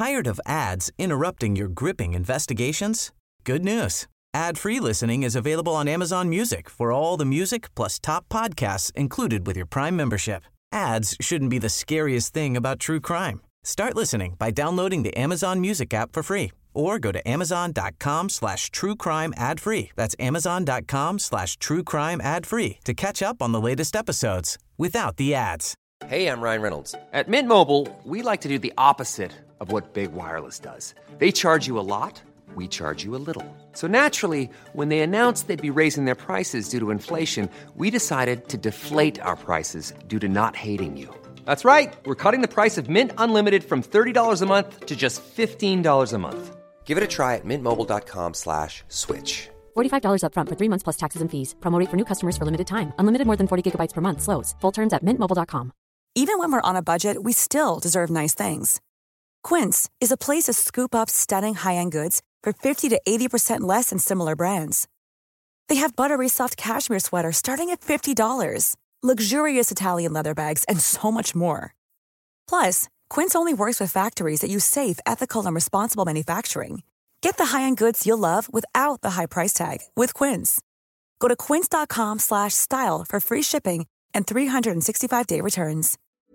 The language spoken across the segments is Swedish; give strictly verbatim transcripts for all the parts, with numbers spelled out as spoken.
Tired of ads interrupting your gripping investigations? Good news. Ad-free listening is available on Amazon Music for all the music plus top podcasts included with your Prime membership. Ads shouldn't be the scariest thing about true crime. Start listening by downloading the Amazon Music app for free or go to amazon.com slash true crime ad free. That's amazon.com slash true crime ad free to catch up on the latest episodes without the ads. Hey, I'm Ryan Reynolds. At Mint Mobile, we like to do the opposite of what Big Wireless does. They charge you a lot, we charge you a little. So naturally, when they announced they'd be raising their prices due to inflation, we decided to deflate our prices due to not hating you. That's right. We're cutting the price of Mint Unlimited from thirty dollars a month to just fifteen dollars a month. Give it a try at mintmobile.com slash switch. forty-five dollars up front for three months plus taxes and fees. Promo rate for new customers for limited time. Unlimited more than forty gigabytes per month. Slows full terms at mint mobile dot com. Even when we're on a budget, we still deserve nice things. Quince is a place to scoop up stunning high-end goods for fifty to eighty percent less than similar brands. They have buttery soft cashmere sweaters starting at fifty dollars, luxurious Italian leather bags, and so much more. Plus, Quince only works with factories that use safe, ethical, and responsible manufacturing. Get the high-end goods you'll love without the high price tag with Quince. Go to quince.com slash style for free shipping and three sixty-five day returns.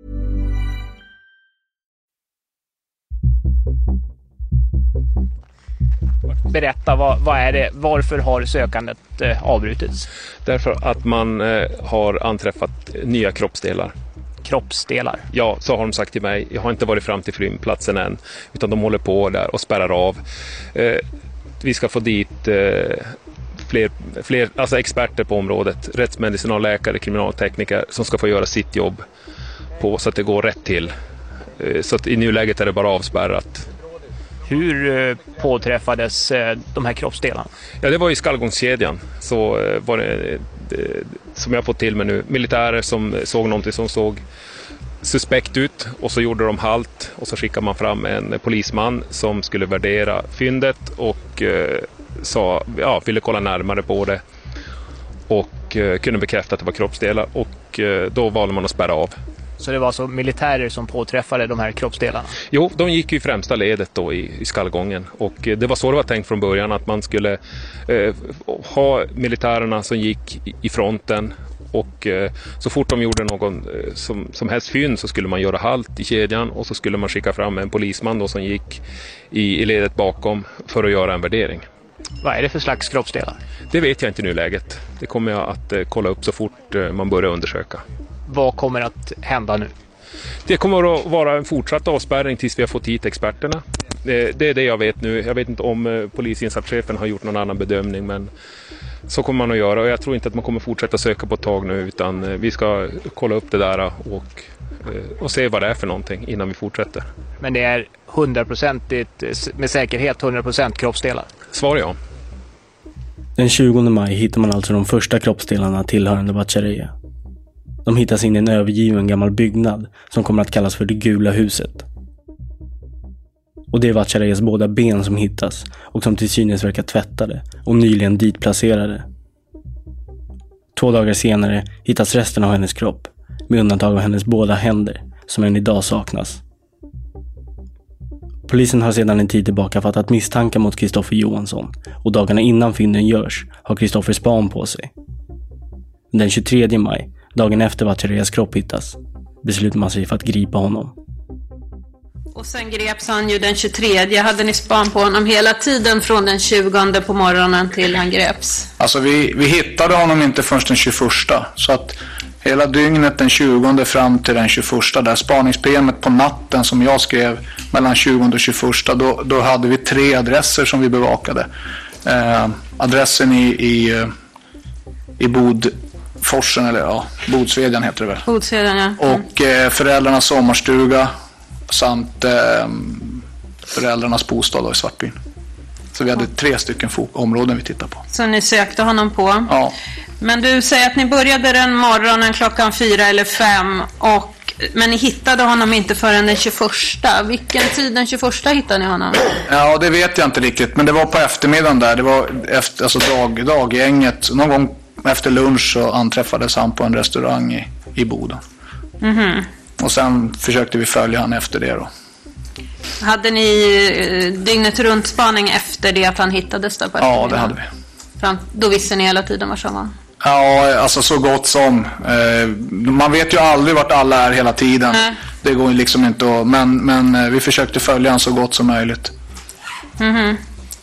Berätta, vad, vad är det? Varför har sökandet eh, avbrutits? Därför att man eh, har anträffat nya kroppsdelar. Kroppsdelar? Ja, så har de sagt till mig. Jag har inte varit fram till fyndplatsen än, utan de håller på där och spärrar av. Eh, vi ska få dit eh, fler, fler alltså experter på området. Rättsmedicinalläkare, kriminaltekniker som ska få göra sitt jobb på så att det går rätt till. Eh, så att i nuläget är det bara avspärrat. Hur påträffades de här kroppsdelarna? Ja, det var i skallgångskedjan. Så var det, som jag fått till mig nu, militärer som såg någonting som såg suspekt ut och så gjorde de halt och så skickade man fram en polisman som skulle värdera fyndet och eh, sa, ja, ville kolla närmare på det och eh, kunde bekräfta att det var kroppsdelar och eh, då valde man att spärra av. Så det var alltså militärer som påträffade de här kroppsdelarna? Jo, de gick ju i främsta ledet då i, i skallgången. Och det var så det var tänkt från början, att man skulle eh, ha militärerna som gick i fronten. Och eh, så fort de gjorde någon eh, som, som helst fynd så skulle man göra halt i kedjan. Och så skulle man skicka fram en polisman då som gick i, i ledet bakom för att göra en värdering. Vad är det för slags kroppsdelar? Det vet jag inte i nuläget. Det kommer jag att eh, kolla upp så fort eh, man börjar undersöka. Vad kommer att hända nu? Det kommer att vara en fortsatt avspärrning tills vi har fått hit experterna. Det, det är det jag vet nu. Jag vet inte om polisinsattschefen har gjort någon annan bedömning, men så kommer man att göra. Och jag tror inte att man kommer fortsätta söka på ett tag nu, utan vi ska kolla upp det där och, och se vad det är för någonting innan vi fortsätter. Men det är hundraprocentigt, med säkerhet hundra procent kroppsdelar? Svar ja. Den tjugonde maj hittar man alltså de första kroppsdelarna tillhörande Bacharia. De hittas in i en övergiven gammal byggnad som kommer att kallas för det gula huset. Och det är Bacharias båda ben som hittas och som till synes verkar tvättade och nyligen ditplacerade. Två dagar senare hittas resten av hennes kropp, med undantag av hennes båda händer som än idag saknas. Polisen har sedan en tid tillbaka fattat misstankar mot Kristoffer Johansson och dagarna innan fynden görs har Kristoffer span på sig. Den tjugotredje maj, dagen efter Bacharias kropp hittas, beslutar man sig för att gripa honom. Och sen greps han ju den tjugotredje. Hade ni span på honom hela tiden från den tjugonde på morgonen till han greps? Alltså vi, vi hittade honom inte förrän den tjugoförsta. Så att hela dygnet den tjugonde fram till den tjugoförsta, där spaningsP M:et på natten som jag skrev mellan tjugonde och tjugoförsta, då, då hade vi tre adresser som vi bevakade. Eh, adressen i, i, i Bodforsen, eller ja, Bodsvedjan heter det väl. Bodsvedjan, ja. Mm. Och eh, föräldrarnas sommarstuga samt eh, föräldrarnas bostad i Svartbyn. Så vi hade tre stycken områden vi tittade på. Så ni sökte honom på? Ja. Men du säger att ni började den morgonen klockan fyra eller fem, och, men ni hittade honom inte förrän den tjugoförsta. Vilken tid den tjugoförsta hittade ni honom? Ja, det vet jag inte riktigt. Men det var på eftermiddagen där. Det var efter, alltså dag, daggänget. Någon gång efter lunch så anträffades han på en restaurang i, i Boden. Mhm. Och sen försökte vi följa han efter det då. Hade ni dygnet runt spaning efter det att han hittades där på eftermiddagen? Ja, det hade vi. Fram, då visste ni hela tiden var han var? Ja, alltså så gott som. Eh, man vet ju aldrig vart alla är hela tiden. Nej. Det går ju liksom inte att... Men, men vi försökte följa han så gott som möjligt. Mhm.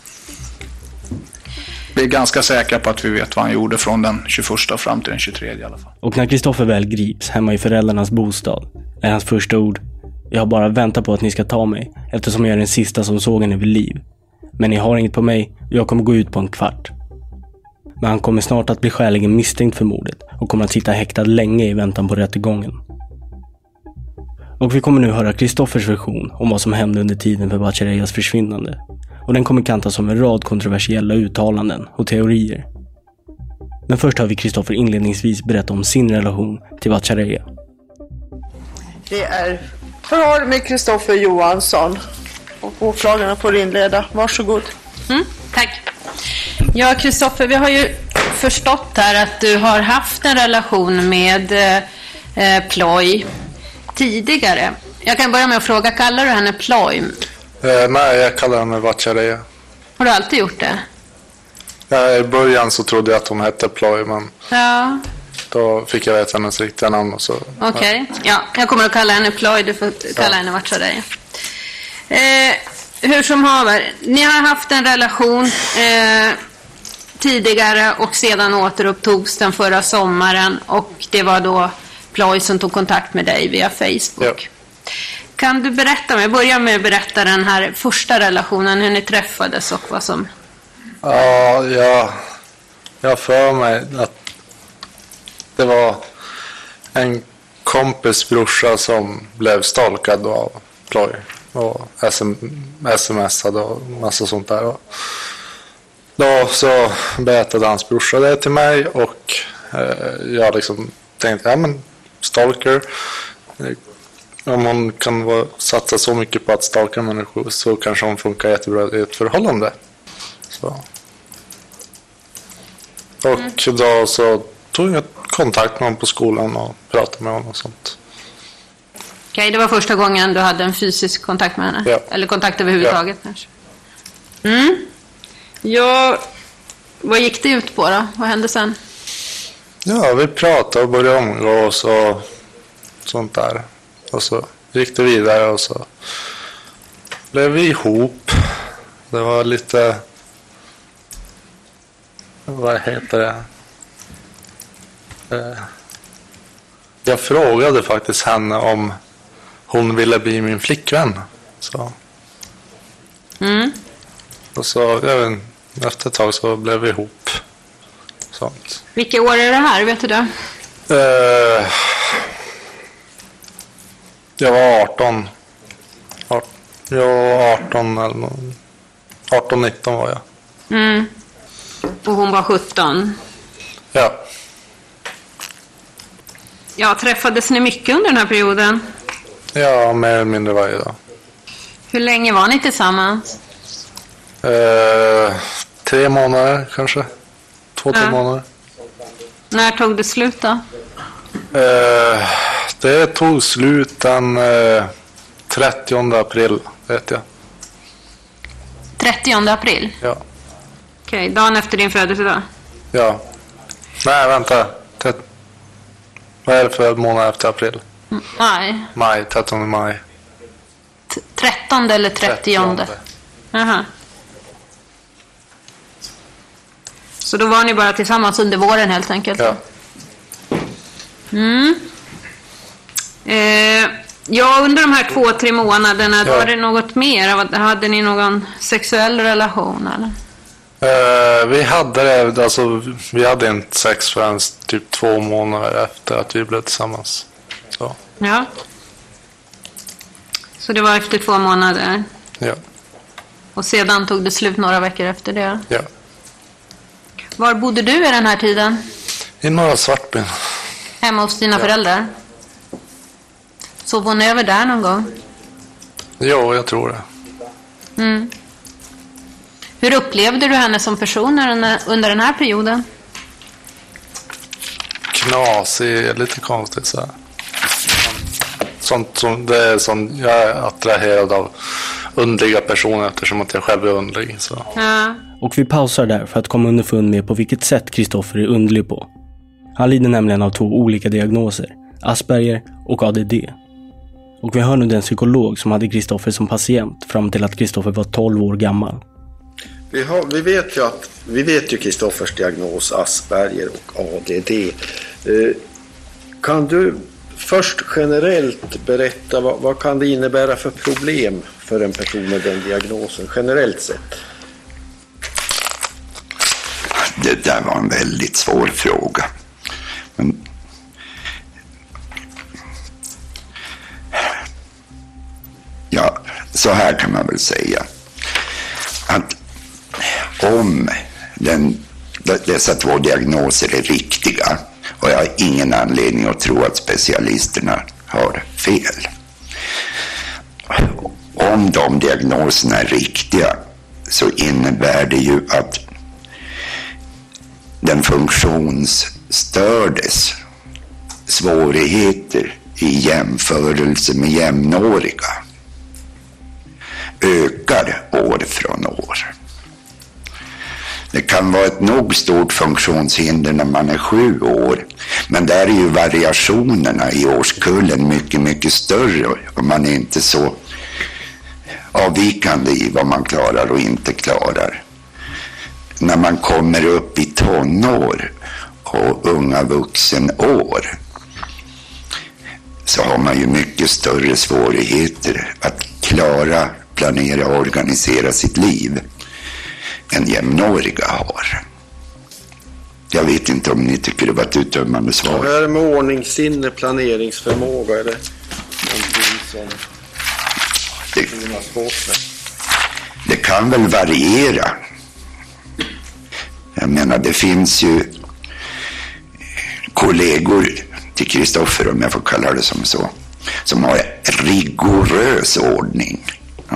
Vi är ganska säkra på att vi vet vad han gjorde från den tjugoförsta fram till den tjugotredje i alla fall. Och när Kristoffer väl grips hemma i föräldrarnas bostad är hans första ord: jag har bara väntat på att ni ska ta mig, eftersom jag är den sista som såg henne vid liv. Men ni har inget på mig och jag kommer gå ut på en kvart. Men han kommer snart att bli skäligen misstänkt för mordet och kommer att sitta häktad länge i väntan på rättegången. Och vi kommer nu höra Kristoffers version om vad som hände under tiden för Bachareyas försvinnande. Och den kommer kantas som en rad kontroversiella uttalanden och teorier. Men först har vi Kristoffer inledningsvis berätta om sin relation till Bachareya. Det är förhör med Kristoffer Johansson. Och åklagarna får inleda. Varsågod. Mm, tack. Ja, Kristoffer, vi har ju förstått här att du har haft en relation med eh, Ploy tidigare. Jag kan börja med att fråga, kallar du henne Ploy? Eh, nej, jag kallar henne Bachareya. Har du alltid gjort det? Ja, i början så trodde jag att hon hette Ploy, men ja. Då fick jag veta hennes riktiga namn. Okej, okay. ja. ja, jag kommer att kalla henne Ploy, du får kalla ja. henne Bachareya. Eh, hur som haver, ni har haft en relation eh, tidigare och sedan återupptogs den förra sommaren, och det var då Ploy som tog kontakt med dig via Facebook. Ja. Kan du berätta, jag börjar med att berätta den här första relationen, hur ni träffades och vad som... Ja, jag, jag för mig att det var en kompis brorsa som blev stalkad av Ploy och smsade och massa sånt där. Och då så berättade hans brorsa det till mig, och eh, jag liksom tänkte, ja men stalker, om hon kan vara, satsa så mycket på att stalka människor så kanske hon funkar jättebra i ett förhållande. Så. Och mm. då så tog jag kontakt med honom på skolan och pratade med honom och sånt. Okej, okay, det var första gången du hade en fysisk kontakt med henne? Ja. Eller kontakt överhuvudtaget ja. kanske? Mm. Ja, vad gick det ut på då? Vad hände sen? Ja, vi pratade och började umgås och sånt där. Och så gick det vidare och så blev vi ihop. Det var lite... Vad heter det? Jag frågade faktiskt henne om hon ville bli min flickvän. Så. Mm. Och så, jag vet, efter ett tag så blev vi ihop. Sånt. Vilka år är det här, vet du det? Uh, jag var arton. Art, jag var arton eller arton nitton var jag. Mm. Och hon var sjutton. Ja. Ja, träffades ni mycket under den här perioden? Ja, mer eller mindre varje dag. Hur länge var ni tillsammans? Uh, tre månader kanske. Två, ja. tre månader. När tog det slut då? Uh, det tog slut den uh, trettionde april, vet jag. trettionde april? Ja. Okej, okay, dagen efter din födelsedag? Ja. Nej, vänta. Tret... Vad är det för månad efter april? Mm, maj. Maj, trettonde maj. T- trettonde eller trettionde? Jaha. Så då var ni bara tillsammans under våren helt enkelt? Ja. Mm. Eh, ja, under de här två, tre månaderna, ja. Var det något mer? Hade ni någon sexuell relation eller? Uh, vi hade det, alltså vi hade inte sex förrän typ två månader efter att vi blev tillsammans. Så. Ja. Så det var efter två månader? Ja. Och sedan tog det slut några veckor efter det? Ja. Var bodde du i den här tiden? I Norra Svartbyn. Hemma hos dina ja. föräldrar? Sov hon över där någon gång? Jo, jag tror det. Mm. Hur upplevde du henne som person under den här perioden? Knasig, lite konstigt så här. Sånt som det är som jag är attraherad av underliga personer eftersom att jag själv är underlig. Så. Ja. Och vi pausar där för att komma underfund med på vilket sätt Kristoffer är underlig på. Han lider nämligen av två olika diagnoser, Asperger och A D D. Och vi hör nu den psykolog som hade Kristoffer som patient fram till att Kristoffer var tolv år gammal. Vi, har, vi vet ju att vi vet ju Kristoffers diagnos Asperger och A D D. Eh, kan du först generellt berätta vad, vad kan det innebära för problem för en person med den diagnosen generellt sett? Det där var en väldigt svår fråga. Men ja, så här kan man väl säga att om den, dessa två diagnoser är riktiga, och jag har ingen anledning att tro att specialisterna har fel. Om de diagnoserna är riktiga så innebär det ju att den funktionsstördes svårigheter i jämförelse med jämnåriga ökar år från år. Det kan vara ett nog stort funktionshinder när man är sju år, men där är ju variationerna i årskullen mycket, mycket större och man är inte så avvikande i vad man klarar och inte klarar. När man kommer upp i tonår och unga vuxenår så har man ju mycket större svårigheter att klara, planera och organisera sitt liv än jämnåriga har. Jag vet inte om ni tycker det var ett uttömmande svar. Vad är det med ordningssinne, planeringsförmåga? Är det någonting som det, det kan väl variera. Jag menar, det finns ju kollegor till Kristoffer, om jag får kalla det som så, som har rigorös ordning. Ja.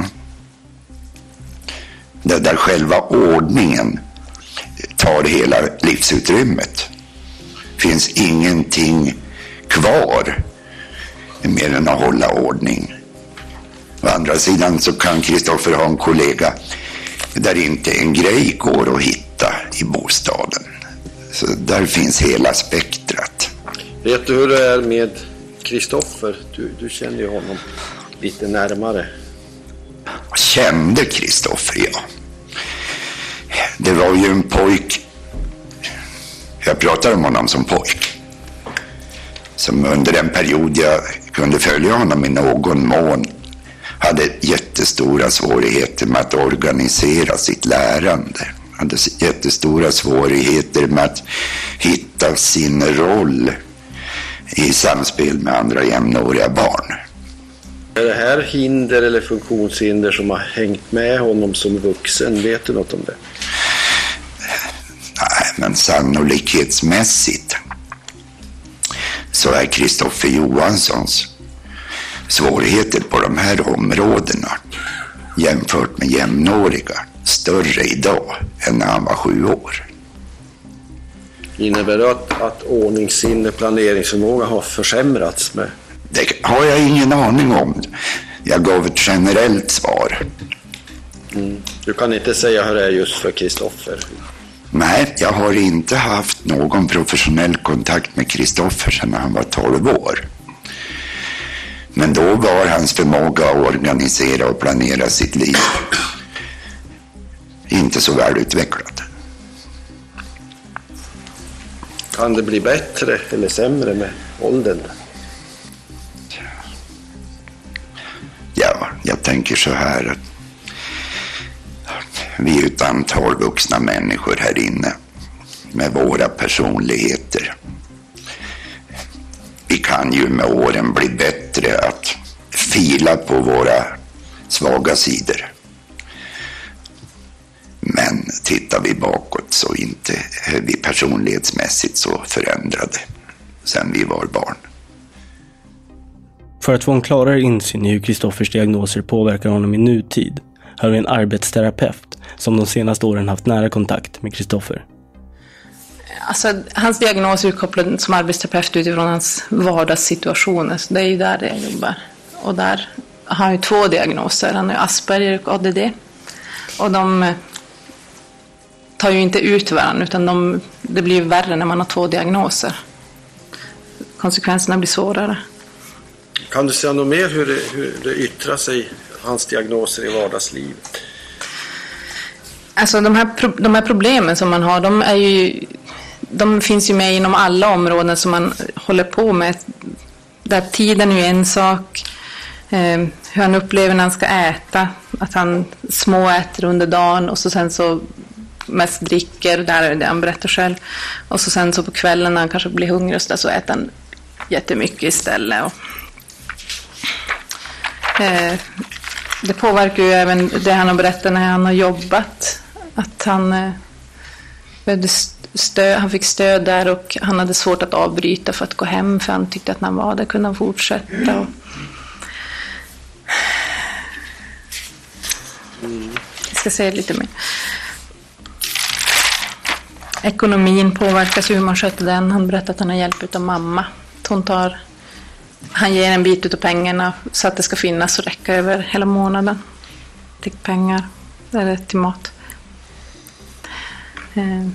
Det där själva ordningen tar hela livsutrymmet. Finns ingenting kvar mer än att hålla ordning. Å andra sidan så kan Kristoffer ha en kollega där inte en grej går att hitta i bostaden. Så där finns hela spektrat. Vet du hur det är med Kristoffer? Du, du känner ju honom lite närmare. Kände Kristoffer, ja. Det var ju en pojk. Jag pratar om honom som pojk. Som under en period jag kunde följa honom i någon mån hade jättestora svårigheter med att organisera sitt lärande. Hade jättestora svårigheter med att hitta sin roll i samspel med andra jämnåriga barn. Är det här hinder eller funktionshinder som har hängt med honom som vuxen? Vet du något om det? Nej, men sannolikhetsmässigt så är Kristoffer Johanssons svårigheter på de här områdena jämfört med jämnåriga större idag än när han var sju år. Innebär det att, att ordningssinne, planeringsförmåga har försämrats med? Det har jag ingen aning om. Jag gav ett generellt svar. Mm. Du kan inte säga hur det är just för Kristoffer? Nej, jag har inte haft någon professionell kontakt med Kristoffer sedan han var tolv år. Men då var hans förmåga att organisera och planera sitt liv inte så väl utvecklad. Kan det bli bättre eller sämre med åldern? Ja, jag tänker så här att vi är ett antal vuxna människor här inne med våra personligheter. Vi kan ju med åren bli bättre att fila på våra svaga sidor. Men tittar vi bakåt så inte är vi personlighetsmässigt så förändrade sen vi var barn. För att få en klarare insyn i hur Kristoffers diagnoser påverkar honom i nutid har vi en arbetsterapeut som de senaste åren haft nära kontakt med Kristoffer. Alltså, hans diagnos är kopplad som arbetsterapeut utifrån hans vardagssituationer. Så det är ju där det jag jobbar. Och där har han ju två diagnoser. Han har Asperger och A D D. Och de tar ju inte ut varandra, utan de, det blir värre när man har två diagnoser. Konsekvenserna blir svårare. Kan du säga något mer hur det, hur det yttrar sig, hans diagnoser i vardagslivet? Alltså de här, de här problemen som man har, de, är ju, de finns ju med inom alla områden som man håller på med. Där tiden är ju en sak, eh, hur han upplever när han ska äta, att han småäter under dagen och så sen så mest dricker, där är det han berättar själv. Och så sen så på kvällen när han kanske blir hungrig och så, där, så äter han jättemycket istället. Och, eh, det påverkar ju även det han har berättat när han har jobbat. Att han eh, behövde stöd, han fick stöd där och han hade svårt att avbryta för att gå hem, för han tyckte att när han var där kunde han fortsätta. Och... Jag ska säga lite mer. Ekonomin påverkas ju, hur man sköter den. Han berättade att han har hjälp av mamma. Hon tar, han ger en bit av pengarna så att det ska finnas och räcka över hela månaden. Till pengar, eller till mat. Eh.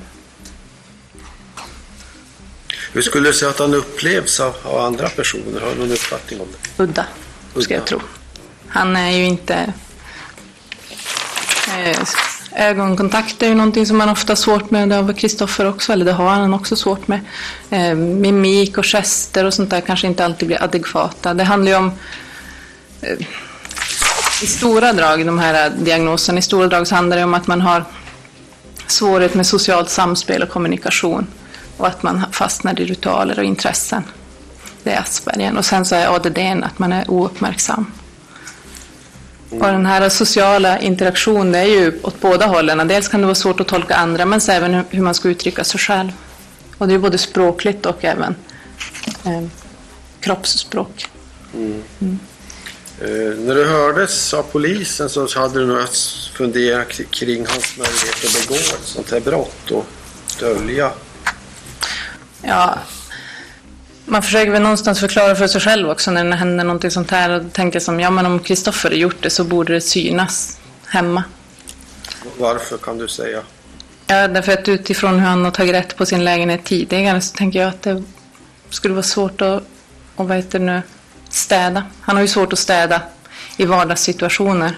Hur skulle du säga att han upplevs av, av andra personer? Har du någon uppfattning om det? Udda, Udda. Ska jag tro. Han är ju inte... Eh, ögonkontakt är ju någonting som man ofta har svårt med. Det har Kristoffer också, eller det har han också svårt med. Eh, mimik och gester och sånt där kanske inte alltid blir adekvata. Det handlar ju om... Eh, I stora drag, de här diagnoserna, i stora drag så handlar det om att man har svårighet med socialt samspel och kommunikation. Och att man fastnar i ritualer och intressen. Det är Asperger. Och sen så är A D D att man är ouppmärksam. Och den här sociala interaktionen, det är ju åt båda hållen. Dels kan det vara svårt att tolka andra, men så även hur man ska uttrycka sig själv. Och det är både språkligt och även eh, kroppsspråk. Mm. Mm. Eh, när du hördes av polisen så hade du nog att fundera kring hans möjlighet att begå ett sånt här brott och dölja. Ja, man försöker väl någonstans förklara för sig själv också när det händer någonting sånt här och tänker som, ja men om Kristoffer har gjort det så borde det synas hemma. Varför kan du säga? Ja, därför att utifrån hur han har tagit rätt på sin lägenhet tidigare så tänker jag att det skulle vara svårt att, och vad heter det nu, städa. Han har ju svårt att städa i vardagssituationer.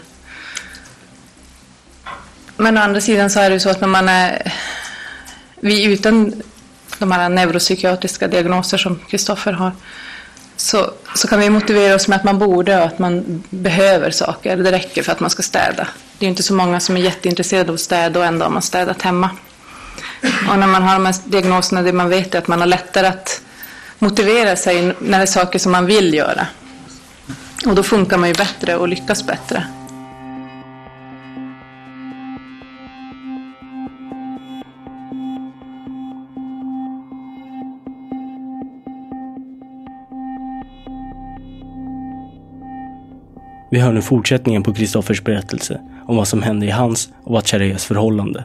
Men å andra sidan så är det ju så att när man är, vi utan de här neuropsykiatriska diagnoser som Kristoffer har, så, så kan vi motivera oss med att man borde och att man behöver saker. Det räcker för att man ska städa. Det är inte så många som är jätteintresserade av att städa och ändå har man städat hemma. Och när man har de här diagnoserna, det man vet är att man har lättare att motivera sig när det är saker som man vill göra. Och då funkar man ju bättre och lyckas bättre. Vi hör nu fortsättningen på Kristoffers berättelse om vad som hände i hans och Vatcharias förhållande.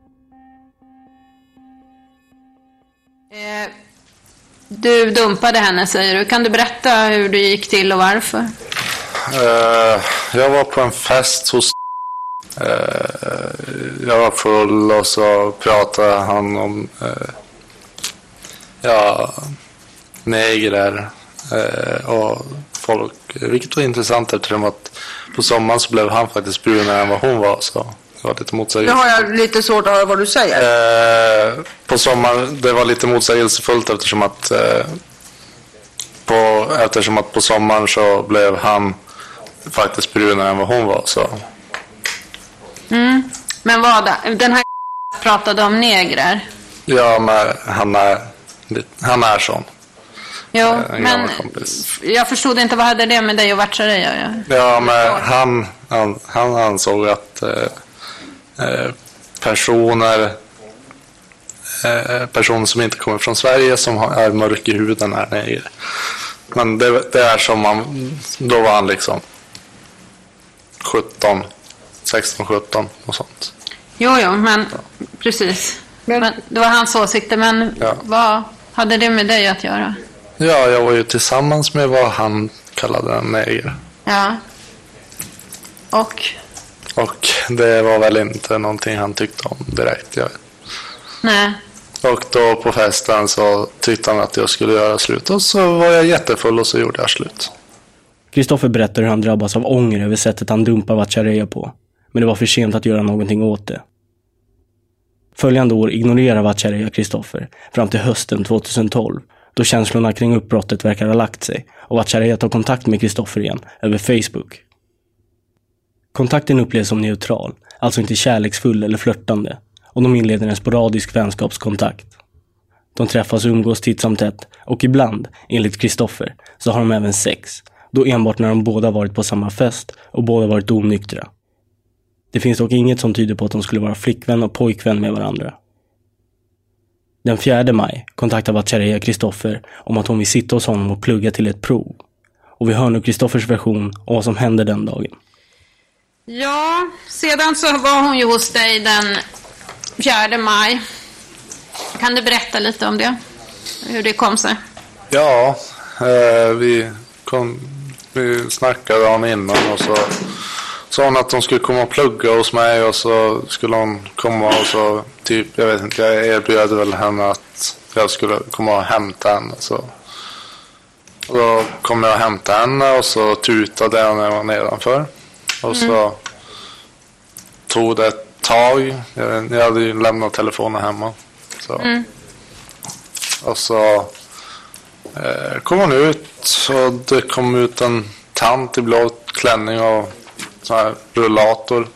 Eh, du dumpade henne, säger du. Kan du berätta hur det gick till och varför? Uh, jag var på en fest hos... Uh, jag var full och så pratade han om... Uh, ja, negrer uh, och folk, vilket var intressant eftersom att på sommaren så blev han faktiskt brunare än vad hon var, så det var lite motsägelsefullt. Nu har jag lite svårt att höra vad du säger. Eh, på sommaren, det var lite motsägelsefullt eftersom att eh, på, eftersom att på sommaren så blev han faktiskt brunare än vad hon var, så. Mm. Men vad, den här pratade om negrer? Ja, men han är, han är sån. Jo, men jag förstod inte, vad hade det med dig och Vatcharia att göra? Ja, men han, han, han ansåg att eh, personer eh, personer som inte kommer från Sverige som är mörk i huden är neger. Men det, det är som man, då var han liksom sjutton, sexton, sjutton och sånt. Jo, jo, men precis. Men, det var hans åsikter, men ja. Vad hade det med dig att göra? Ja, jag var ju tillsammans med vad han kallade en neger. Ja. Och? Och det var väl inte någonting han tyckte om direkt, jag vet. Nej. Och då på festen så tyckte han att jag skulle göra slut. Och så var jag jättefull och så gjorde jag slut. Kristoffer berättar hur han drabbas av ånger över sättet han dumpar Vatchareeya på. Men det var för sent att göra någonting åt det. Följande år ignorerar Vatchareeya Kristoffer fram till hösten tjugohundratolv. Då känslorna kring uppbrottet verkar ha lagt sig. Och Vatchareeya tar kontakt med Kristoffer igen över Facebook. Kontakten upplevs som neutral. Alltså inte kärleksfull eller flörtande. Och de inleder en sporadisk vänskapskontakt. De träffas och umgås titt som tätt. Och ibland, enligt Kristoffer, så har de även sex. Då enbart när de båda varit på samma fest och båda varit onyktra. Det finns dock inget som tyder på att de skulle vara flickvän och pojkvän med varandra. Den fjärde maj kontaktar Vatchareeya Kristoffer om att hon vill sitta hos honom och plugga till ett prov. Och vi hör nu Kristoffers version om vad som hände den dagen. Ja, sedan så var hon ju hos dig den fjärde maj. Kan du berätta lite om det? Hur det kom sig? Ja, eh, vi, kom, vi snackade om innan och så sa hon att hon skulle komma och plugga hos mig och så skulle hon komma och så typ, jag vet inte, jag erbjöd väl henne att jag skulle komma och hämta henne. Så. Och då kom jag och hämtade henne och så tutade jag när jag var nedanför. Och så mm. tog det ett tag. Jag, jag hade ju lämnat telefonen hemma. Så. Mm. Och så eh, kom hon ut och det kom ut en tant i blå klänning och sån här rullator.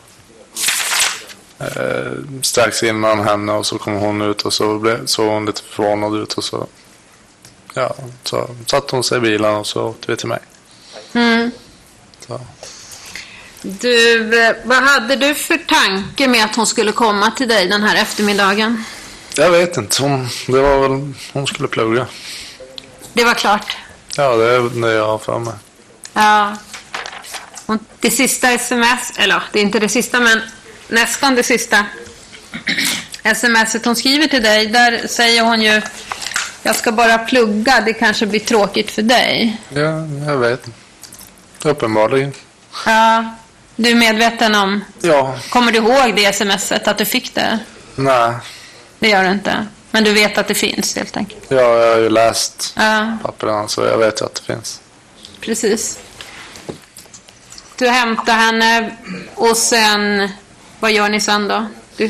Eh, strax innan henne och så kom hon ut och så blev, såg hon lite förvånad ut och så ja, så satt hon sig i bilen och så åkte vi till mig. Mm. Så. Du, vad hade du för tanke med att hon skulle komma till dig den här eftermiddagen? Jag vet inte, hon, det var väl, hon skulle plugga. Det var klart? Ja, det är det jag har för mig. Ja. Hon, det sista sms, eller det är inte det sista men nästan det sista smset hon skriver till dig, där säger hon ju: jag ska bara plugga, det kanske blir tråkigt för dig. Ja, jag vet. Uppenbarligen. Ja, du är medveten om... Ja. Kommer du ihåg det smset, att du fick det? Nej. Det gör du inte. Men du vet att det finns helt enkelt. Ja, jag har ju läst ja. papperna så jag vet ju att det finns. Precis. Du hämtar henne och sen... Vad gör ni sen då? Du...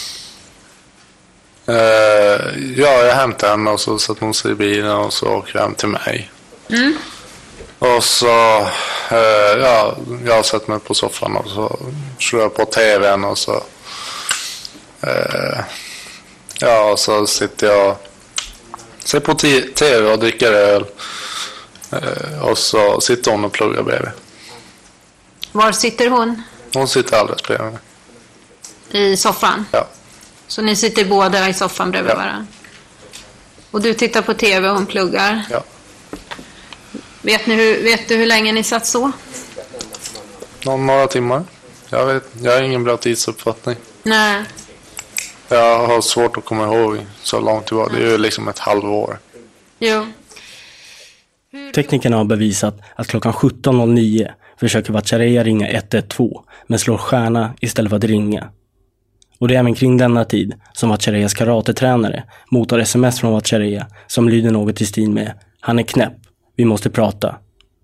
Uh, ja, jag hämtar henne och så satt hon sig i bilen och så åker jag hem till mig. Mm. Och så, uh, ja, jag sätter mig på soffan och så slår jag på tvn och så, uh, ja, och så sitter jag, ser på tv och dricker öl. Uh, och så sitter hon och pluggar bredvid. Var sitter hon? Hon sitter alldeles bredvid mig. I soffan? Ja. Så ni sitter båda i soffan bredvid ja. varandra? Och du tittar på tv och hon pluggar? Ja. Vet, ni hur, vet du hur länge ni satt så? Någon, några timmar. Jag vet, jag har ingen bra tidsuppfattning. Nej. Jag har svårt att komma ihåg så långt det var. Det är ju liksom ett halvår. Jo. Teknikerna har bevisat att klockan sjutton noll nio försöker Vatchareeya ringa ett ett två men slår stjärna istället för att ringa. Och det är även kring denna tid som Vatchareeyas karatetränare mottar sms från Vatchareeya som lyder något i stil med: han är knäpp, vi måste prata.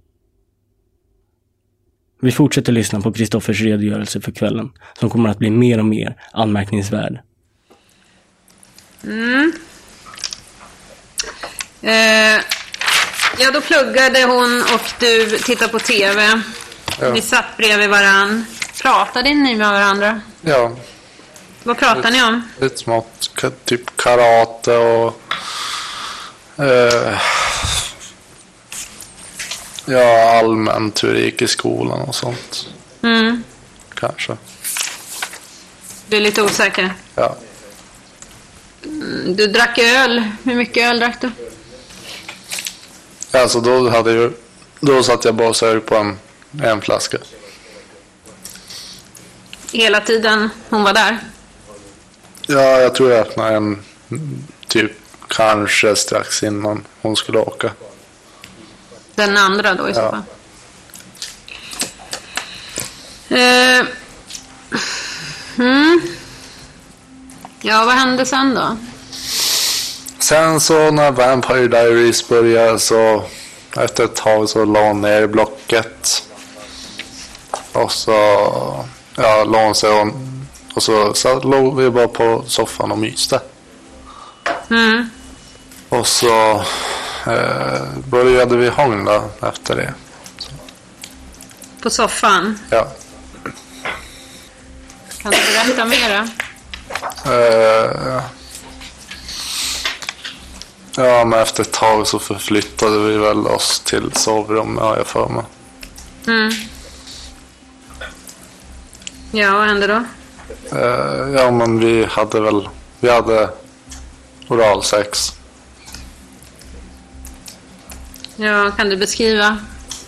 Vi fortsätter lyssna på Kristoffers redogörelse för kvällen som kommer att bli mer och mer anmärkningsvärd. Mm. Eh, ja, då pluggade hon och du tittade på tv. Ja. Ni satt bredvid varann. Pratade ni med varandra? Ja. Vad pratar lite, ni om? Lite smått, typ karate och eh, ja, allmänt hur det gick i skolan och sånt. Mm. Kanske. Du är lite osäker? Ja. Du drack öl. Hur mycket öl drack du? Alltså då hade jag, då satt jag bara och sög på en, en flaska. Hela tiden hon var där? Ja, jag tror jag öppnade en typ kanske strax innan hon skulle åka. Den andra då i så fall. Ja. Eh, mm. Ja, vad hände sen då? Sen så när Vampire Diaries började så efter ett tag så la hon ner blocket. Och så ja, la hon sig och, och så, så låg vi bara på soffan och myste. Mm. Och så eh, började vi hångla efter det. Så. På soffan? Ja. Kan du berätta mer? Eh, ja, men efter ett tag så förflyttade vi väl oss till sovrummet, har jag för mig. Mm. Ja, vad hände då? Eh, ja, men vi hade väl vi hade oralsex. Ja, kan du beskriva?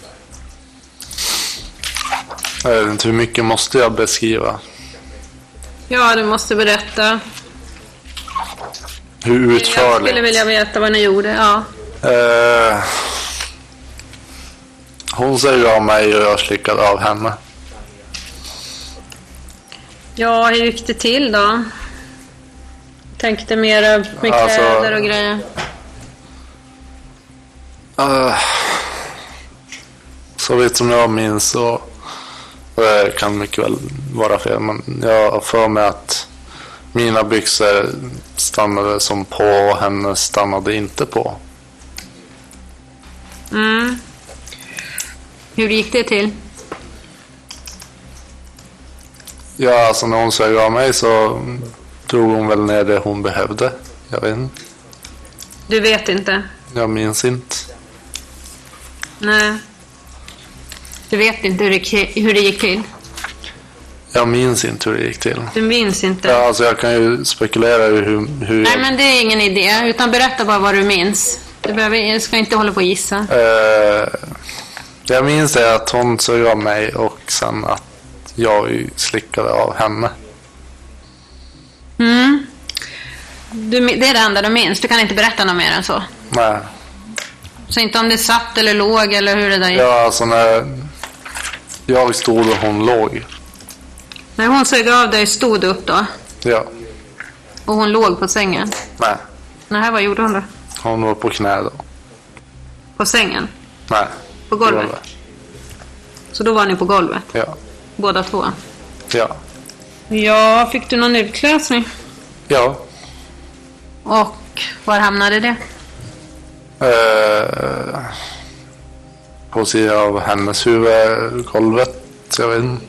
Jag vet inte hur mycket måste jag beskriva. Ja, du måste berätta. Hur utförligt? Jag skulle vilja veta vad ni gjorde, ja. Eh, hon säger av mig och jag slickade av henne. Ja, hur gick det till då? Tänkte mer med Alltså, kläder och grejer. Uh, så vet som jag minns så det kan mycket väl vara fel, men jag har för mig att mina byxor stannade som på och hennes stannade inte på. Mm. Hur gick det till? Ja, alltså när hon sög av mig så drog hon väl ner det hon behövde. Jag vet inte. Du vet inte? Jag minns inte. Nej. Du vet inte hur det, hur det gick till? Jag minns inte hur det gick till. Du minns inte? Ja, alltså jag kan ju spekulera i hur... hur Nej, jag... men det är ingen idé. Utan berätta bara vad du minns. Du behöver, jag ska inte hålla på och gissa. Uh, jag minns det att hon sög av mig och sen att jag slickade av henne. Mm. Du, det är det enda du minns. Du kan inte berätta något mer än så. Nej. Så inte om det satt eller låg eller hur det där gick? Ja, alltså när jag stod och hon låg. När hon sög av dig stod du upp då? Ja. Och hon låg på sängen? Nej. Nej, vad gjorde hon då? Hon var på knä då. På sängen? Nej. På golvet? golvet. Så då var ni på golvet? Ja. Båda två? Ja. Ja, fick du någon utklösning? Ja. Och var hamnade det? Eh, på sidan av hennes huvud, golvet. Jag vet inte.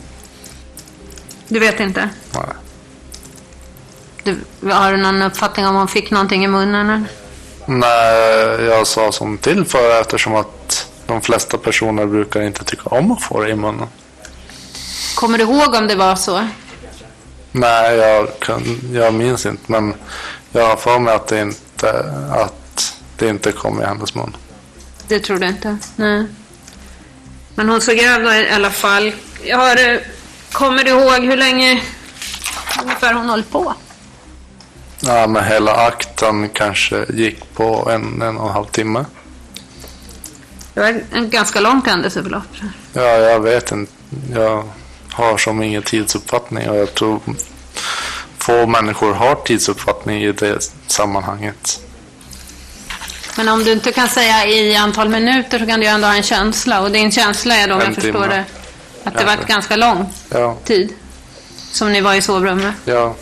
Du vet inte? Nej. Du, har du någon uppfattning om hon fick någonting i munnen? Eller? Nej, jag sa som till för eftersom att de flesta personer brukar inte tycka om att få det i munnen. Kommer du ihåg om det var så? Nej, jag, kan, jag minns inte. Men jag har för mig att det inte, att det inte kom i hennes mun. Det tror du inte? Nej. Men hon såg över i alla fall. Jag har, kommer du ihåg hur länge ungefär hon höll på? Ja, men hela akten kanske gick på en, en och en halv timme. Det var en ganska långt händelseförlopp. Ja, jag vet inte. Jag har som ingen tidsuppfattning och jag tror få människor har tidsuppfattning i det sammanhanget. Men om du inte kan säga i antal minuter så kan du ju ändå ha en känsla. Och din känsla är då, om jag förstår det, att det var ett ganska lång ja. tid som ni var i sovrummet. Ja.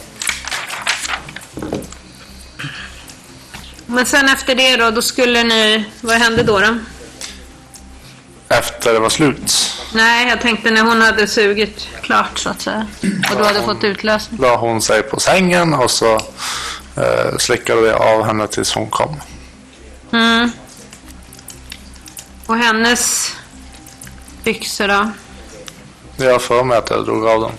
Men sen efter det då, då skulle ni... Vad hände då då? Efter det var slut? Nej, jag tänkte när hon hade sugit klart så att säga. Och du hade fått utlösning. La hon sig på sängen och så eh, slickade vi av henne tills hon kom. Mm. Och hennes byxor då? Jag har för mig att jag drog av dem.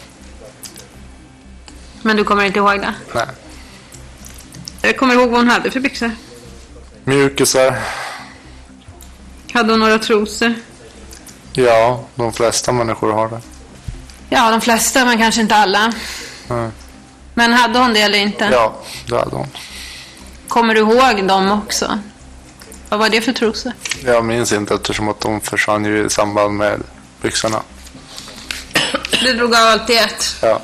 Men du kommer inte ihåg det? Nej. Jag kommer ihåg vad hon hade för byxor. Mjukisar. Hade hon några trosor? Ja, de flesta människor har det. Ja, de flesta, men kanske inte alla. Mm. Men hade hon det eller inte? Ja, det hade hon. Kommer du ihåg dem också? Vad var det för trosor? Jag minns inte eftersom att de försvann ju i samband med byxorna. Du drog av allt i ett? Ja.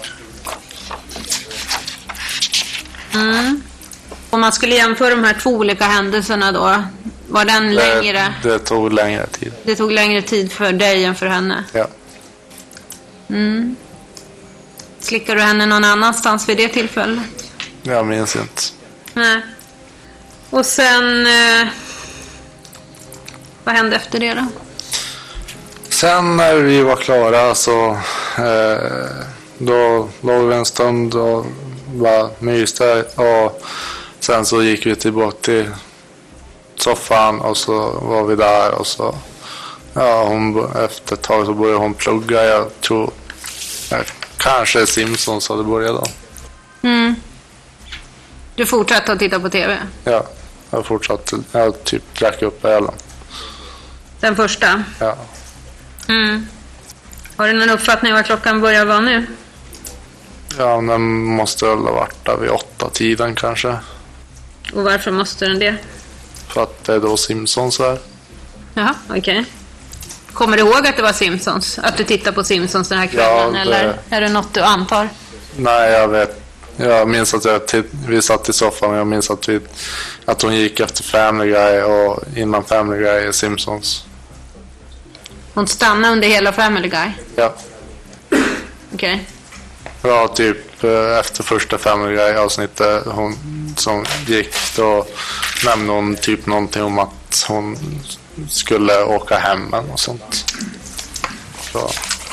Mm. Om man skulle jämföra de här två olika händelserna då, var den längre? Det, det tog längre tid. Det tog längre tid för dig än för henne? Ja. Mm. Slickade du henne någon annanstans vid det tillfället? Jag minns inte. Nej. Och sen... Eh, vad hände efter det då? Sen när vi var klara så... Eh, då låg vi en stund och bara myste. Och sen så gick vi tillbaka till soffan och så var vi där. Och så... Ja, hon, efter ett tag så började hon plugga. Jag tror... Eh, kanske Simpsons hade börjat då. Mm. Du fortsatte att titta på tv? Ja, jag fortsatte. Jag typ drack upp ölen. Den första? Ja. Mm. Har du någon uppfattning vad klockan börjar vara nu? Ja, den måste väl ha varit där vid åtta tiden kanske. Och varför måste den det? För att det är då Simpsons är. Jaha, okej. Okay. Kommer du ihåg att det var Simpsons? Att du tittar på Simpsons den här kvällen? Ja, det... Eller är det något du antar? Nej, jag vet. Jag minns att jag t- vi satt i soffan och jag minns att, vi, att hon gick efter Family Guy och innan Family Guy är Simpsons. Hon stannade under hela Family Guy? Ja. Okej. Okay. Ja, typ efter första Family Guy-avsnittet hon som gick då nämnde hon typ någonting om att hon skulle åka hem och sånt. Så.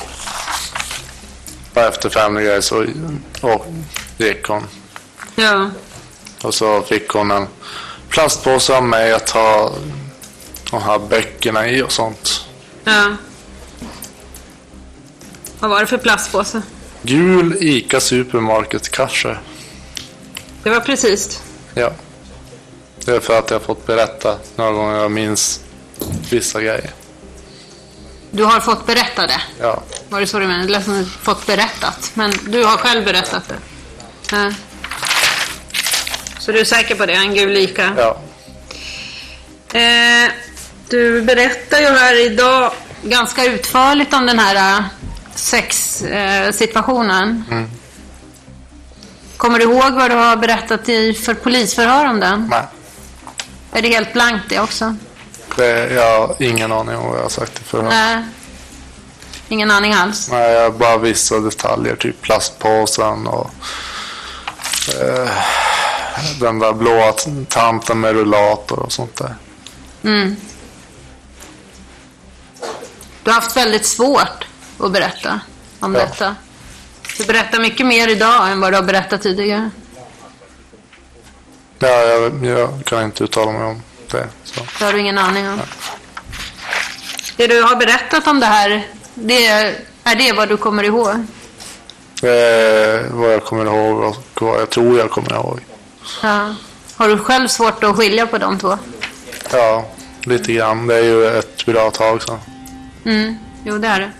Och efter Family Guy så och gick hon. Ja. Och så fick hon en plastpåse av mig att ha de här böckerna i och sånt. Ja. Vad var det för plastpåse? Gul Ica Supermarket kanske. Det var precis. Ja. Det är för att jag har fått berätta några gånger jag minns vissa grejer. Du har fått berätta det? Ja. Var det så du menar? Eller som fått berättat. Men du har själv berättat det? Ja. Så du är säker på det? En gul Ica? Ja. Eh, du berättar ju här idag ganska utförligt om den här sexsituationen. Mm. Kommer du ihåg vad du har berättat i för polisförhör om den? Nej. Är det helt blankt det också? Det, jag har ingen aning om vad jag har sagt i förhör. Nej. Ingen aning alls? Nej, jag har bara vissa detaljer. Typ plastpåsen och eh, den där blåa tanten med rullator och sånt där. Mm. Du har haft väldigt svårt att berätta om ja. detta. Du berättar mycket mer idag än vad du har berättat tidigare. Ja, jag, jag kan inte uttala mig om det. Så. Det har du ingen aning om. Ja. Det du har berättat om det här, det är, är det vad du kommer ihåg? Det är vad jag kommer ihåg och vad jag tror jag kommer ihåg. Ja. Har du själv svårt att skilja på de två? Ja, lite grann. Det är ju ett bra tag sedan. Mm, jo det är det.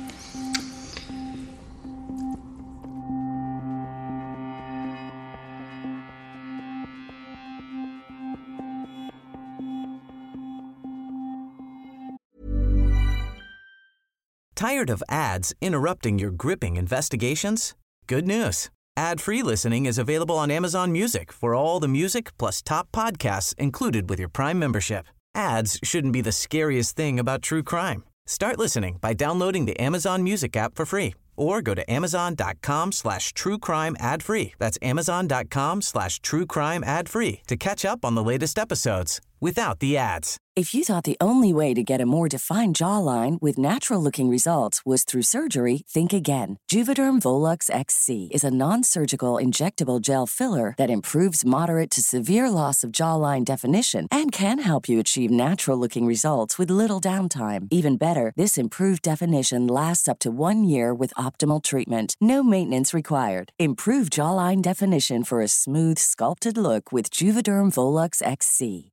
Tired of ads interrupting your gripping investigations? Good news. Ad-free listening is available on Amazon Music for all the music plus top podcasts included with your Prime membership. Ads shouldn't be the scariest thing about true crime. Start listening by downloading the Amazon Music app for free or go to amazon.com slash true crime ad free. That's amazon.com slash true crime ad free to catch up on the latest episodes without the ads. If you thought the only way to get a more defined jawline with natural-looking results was through surgery, think again. Juvederm Volux X C is a non-surgical injectable gel filler that improves moderate to severe loss of jawline definition and can help you achieve natural-looking results with little downtime. Even better, this improved definition lasts up to one year with optimal treatment. No maintenance required. Improve jawline definition for a smooth, sculpted look with Juvederm Volux X C.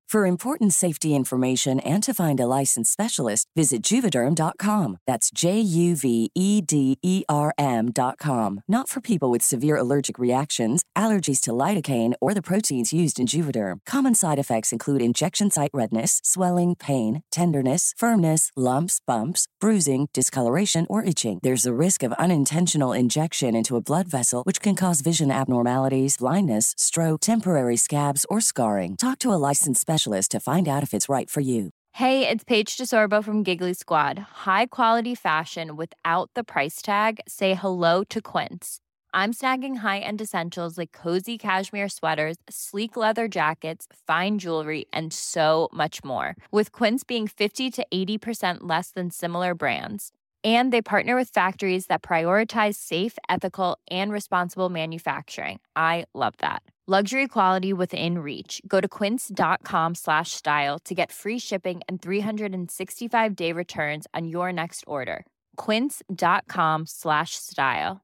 For important safety information and to find a licensed specialist, visit Juvederm dot com. That's J U V E D E R M dot com. Not for people with severe allergic reactions, allergies to lidocaine, or the proteins used in Juvederm. Common side effects include injection site redness, swelling, pain, tenderness, firmness, lumps, bumps, bruising, discoloration, or itching. There's a risk of unintentional injection into a blood vessel, which can cause vision abnormalities, blindness, stroke, temporary scabs, or scarring. Talk to a licensed specialist to find out if it's right for you. Hey, it's Paige DeSorbo from Giggly Squad. High quality fashion without the price tag. Say hello to Quince. I'm snagging high-end essentials like cozy cashmere sweaters, sleek leather jackets, fine jewelry, and so much more. With Quince being fifty to eighty percent less than similar brands. And they partner with factories that prioritize safe, ethical, and responsible manufacturing. I love that. Luxury quality within reach. Go to quince dot com slash style to get free shipping and three sixty-five day returns on your next order. quince dot com slash style.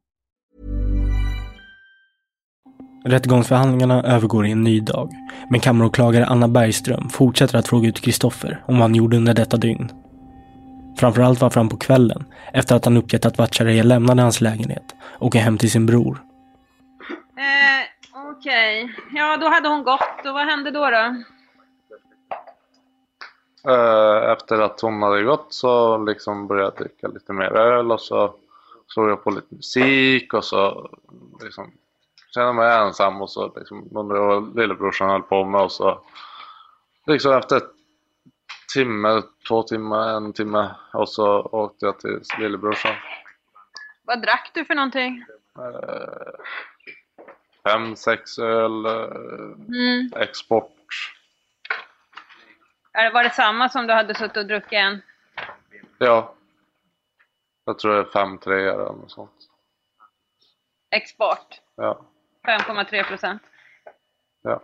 Rättegångsförhandlingarna övergår i en ny dag, men kammaråklagare Anna Bergström fortsätter att fråga ut Kristoffer om vad han gjorde under detta dygn. Framförallt var fram på kvällen, efter att han uppgett att Vatchareeya lämnade hans lägenhet och är hem till sin bror. Eh, Okej, okay. Ja då hade hon gått, och vad hände då då? Efter att hon hade gått så liksom började jag dricka lite mer öl, och så såg jag på lite musik, och så liksom kände mig ensam, och så liksom undrade jag vad lillebrorsan höll på med, och så liksom efter ett timme, två timmar, en timme, och så åkte jag till lillebrorsan. Vad drack du för någonting? Eh, fem, sex öl, mm. export. Var det samma som du hade suttit och druckit en? Ja. Jag tror det är fem, tre eller något sånt. Export? Ja. fem komma tre procent? Ja.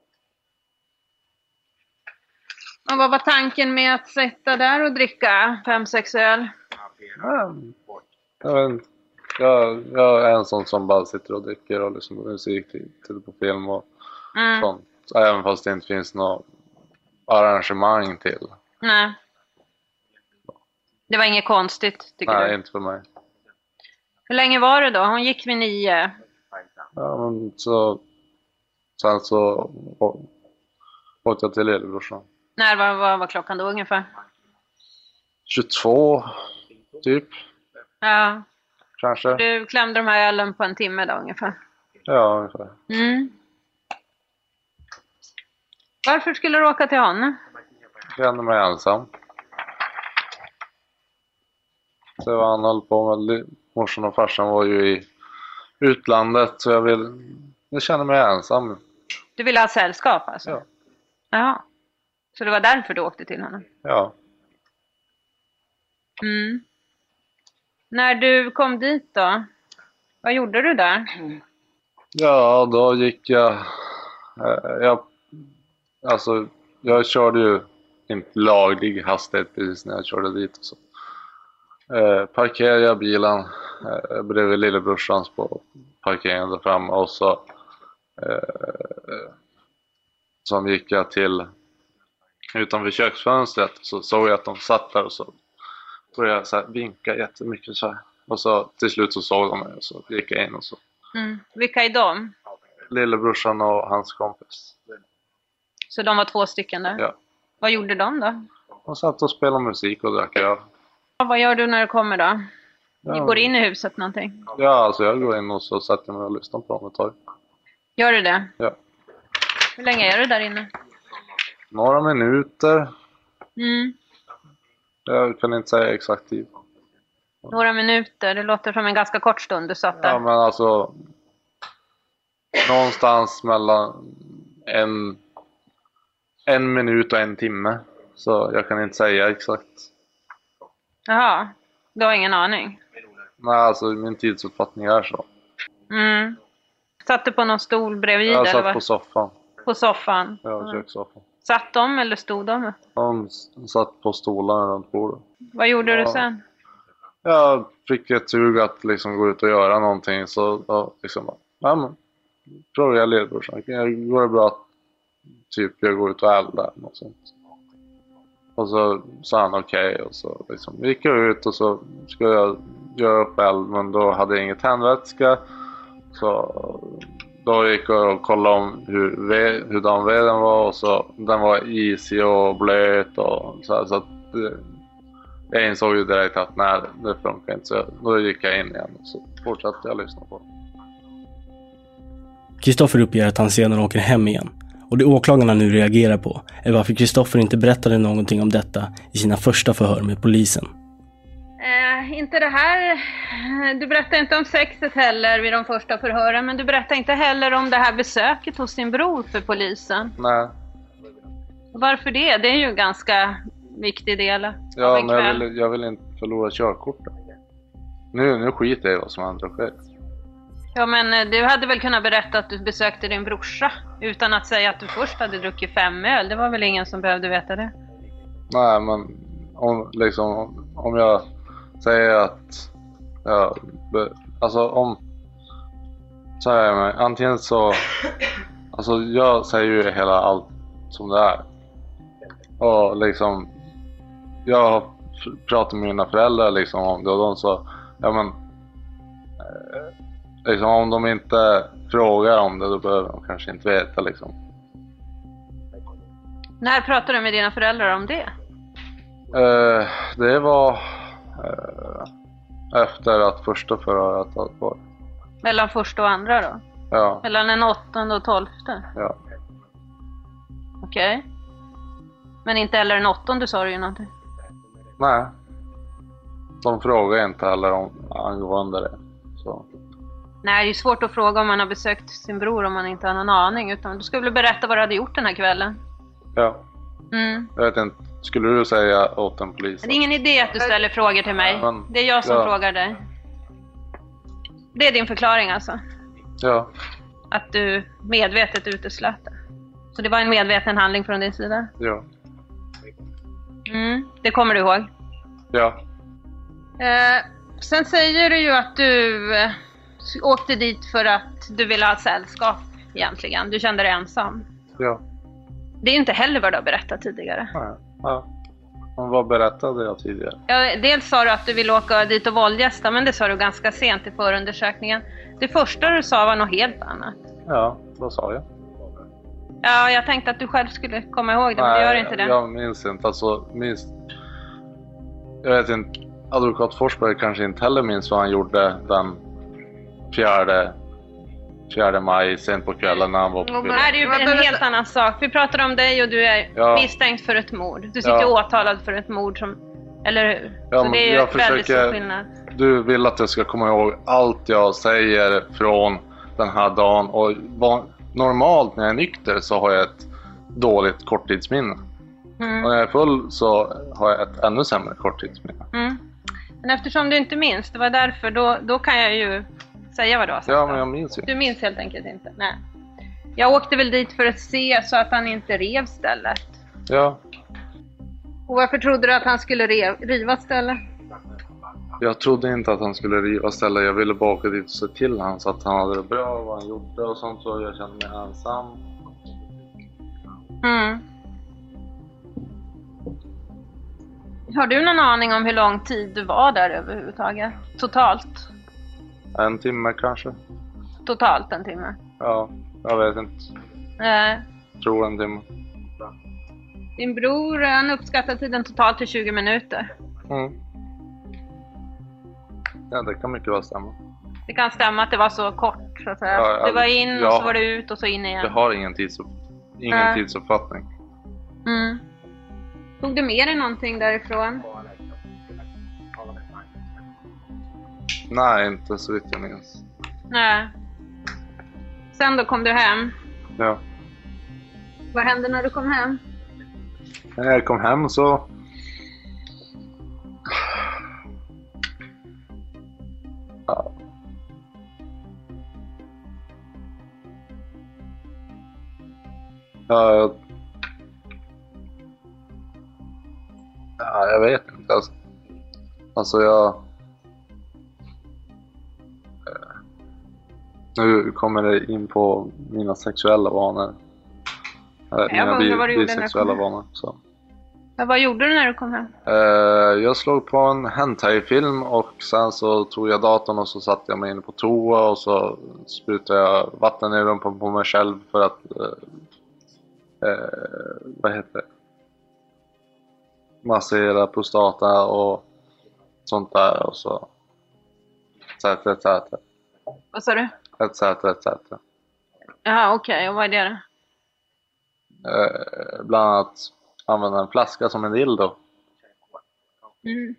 Och vad var tanken med att sitta där och dricka fem, sex öl? Jag, jag, jag är en sån som bara sitter och dricker och lyssnar på musik, tittar på film och mm. sånt. Även fast det inte finns något arrangemang till. Nej. Det var inget konstigt, tycker Nej, du? Nej, inte för mig. Hur länge var det då? Hon gick vid nio. Ja, men så... Sen så åkte jag till lillebrorsan. När var, var, var klockan då ungefär? tjugotvå, typ. Ja. Kanske. Du klämde de här ölen på en timme då ungefär? Ja, ungefär. Mm. Varför skulle du åka till honom? Jag kände mig ensam. Så vad han höll på med. Morsan och farsan var ju i utlandet, så jag vill... Jag kände mig ensam. Du ville ha sällskap alltså? Ja. Ja. Så det var därför du åkte till honom? Ja. Mm. När du kom dit då? Vad gjorde du där? Ja, då gick jag... jag alltså, jag körde ju inte laglig hastighet precis när jag körde dit. Och så. Eh, parkerade jag bilen eh, bredvid lillebrorsans på parkeringen där framme, och så eh, så gick jag till utanför köksfönstret, så såg jag att de satt där, och så började jag så här vinka jättemycket så här. Och så till slut så såg de mig, och så gick jag in och så. Mm. Vilka är de? Lillebrorsan och hans kompis. Så de var två stycken där? Ja. Vad gjorde de då? De satt och spelade musik och drack öl. Vad gör du när du kommer då? Ja. Du går in i huset någonting? Ja, alltså jag går in och så sätter jag mig och lyssnar på dem ett tag. Gör du det? Ja. Hur länge är du där inne? Några minuter. Mm. Jag kan inte säga exakt tid. Några minuter, det låter som en ganska kort stund du satt där. Ja, men alltså någonstans mellan en, en minut och en timme. Så jag kan inte säga exakt. Jaha, du har ingen aning? Nej, alltså min tidsuppfattning är så. Mm. Satt du på någon stol bredvid? Jag satt eller vad? på soffan. På soffan? Ja, mm. kökssoffan. Satt de eller stod de? De satt på stolarna runt bordet. Vad gjorde ja. du sen? Jag fick ett sug att liksom gå ut och göra någonting, så ja, liksom, ja men frågade jag lillebrorsan, går det bra att typ jag går ut och eldar och sånt. Och så sa han okej okay, och så liksom gick jag ut och så skulle jag göra upp eld, men då hade jag inget tändvätska. Så då gick jag och kollade om hur, ved, hur den veden var, och så den var isig och blöt och så här, så att jag insåg ju direkt att nej, det funkar inte, så då gick jag in igen och så fortsatte jag lyssna på det. Kristoffer uppger att han sedan åker hem igen. Och det åklagarna nu reagerar på är varför Kristoffer inte berättade någonting om detta i sina första förhör med polisen. Eh, inte det här. Du berättade inte om sexet heller vid de första förhören, men du berättade inte heller om det här besöket hos sin bror för polisen. Nej. Varför det? Det är ju en ganska viktig del. Ja, men jag vill, jag vill inte förlora körkortet. Nu, nu skiter jag i vad som andra sker. Ja, men du hade väl kunnat berätta att du besökte din brorsa utan att säga att du först hade druckit fem öl. Det var väl ingen som behövde veta det? Nej, men om, liksom, om jag säger att ja, alltså om så här, men antingen så alltså jag säger ju hela allt som det är. Och liksom jag pratar med mina föräldrar liksom om det, och de sa ja men liksom, om de inte frågar om det, då behöver de kanske inte veta liksom. När pratade du med dina föräldrar om det? Uh, det var uh, efter att första förhöret hade varit. Mellan första och andra då? Ja. Mellan den åttonde och tolfte? Ja. Okej. Okay. Men inte heller den åttonde sa du ju någonting? Nej. De frågar inte heller om angående det. Så. Nej, det är svårt att fråga om man har besökt sin bror om man inte har någon aning. Utan du skulle väl berätta vad du hade gjort den här kvällen? Ja. Mm. Jag vet inte. Skulle du säga åt en polis? Det är ingen idé att du ställer frågor till mig. Men, det är jag som ja. frågar dig. Det är din förklaring alltså? Ja. Att du medvetet uteslöt det. Så det var en medveten handling från din sida? Ja. Mm, det kommer du ihåg? Ja. Eh, sen säger du ju att du eh, åkte dit för att du ville ha sällskap egentligen. Du kände dig ensam. Ja. Det är ju inte heller vad du har berättat tidigare. Nej. Ja. Men vad berättade jag tidigare? Ja, dels sa du att du ville åka dit och våldgästa, men det sa du ganska sent i förundersökningen. Det första du sa var något helt annat. Ja, vad sa jag? Ja, jag tänkte att du själv skulle komma ihåg det, Nej, men du gör inte det. Jag minns inte. Alltså, minns... Jag vet inte. Advokat Forsberg kanske inte heller minns vad han gjorde den fjärde, fjärde maj sent på kvällen när han var på film. Nej, det är ju en helt annan sak. Vi pratar om dig och du är ja. misstänkt för ett mord. Du sitter ja. åtalad för ett mord som... Eller hur? Ja, så det är ju jag väldigt försöker... stor skillnad. Du vill att jag ska komma ihåg allt jag säger från den här dagen. Och var... normalt när jag är nykter så har jag ett dåligt korttidsminne. Mm. Och när jag är full så har jag ett ännu sämre korttidsminne. Mm. Men eftersom du inte minns, det var därför, då, då kan jag ju säga vad du har sagt. Ja, men jag minns ju. Du minns helt enkelt inte. Nej. Jag åkte väl dit för att se så att han inte rev stället. Ja. Och varför trodde du att han skulle rev, riva stället? Jag trodde inte att han skulle riva stället. Jag ville bara åka dit och se till han så att han hade det bra, vad han gjorde och sånt, så jag kände mig ensam. Mm. Har du någon aning om hur lång tid du var där överhuvudtaget? Totalt? En timme kanske. Totalt en timme? Ja, jag vet inte. Nej. Tror en timme. Din bror, han uppskattar tiden totalt till tjugo minuter. Mm. Ja, det kan mycket väl stämma. Det kan stämma att det var så kort, så att säga. Ja, jag, du var in ja, och så var du ut och så in igen. Jag har ingen, tidsupp, ingen ja. tidsuppfattning. Mm. Tog du med dig någonting därifrån? Nej, inte så vitt jag minns. Nej. Sen då kom du hem? Ja. Vad hände när du kom hem? När jag kom hem så... Ja. Ja, jag... Ja, jag vet inte. Alltså, alltså jag... Nu kommer det in på mina sexuella vanor. Äh, mina bi- vad bisexuella vanor. Så. Ja, vad gjorde du när du kom hem? Uh, jag slog på en hentai-film och sen så tog jag datorn och så satte jag mig in på toa och så sprutade jag vatten i rumpan på mig själv för att uh, uh, vad heter det? Massera prostata och sånt där och så etc, etc. Vad sa du? Etc, etc. Ja, okej. Okay. Och vad är det då? Uh, bland annat använda en flaska som en dildo. Mm.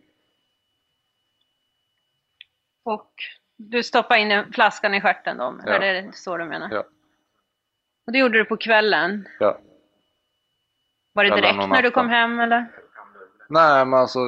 Och du stoppade in flaskan i stjärten då? Ja. Eller är det så du menar? Ja. Och det gjorde du på kvällen? Ja. Var det direkt när du kom hem eller? Nej, men alltså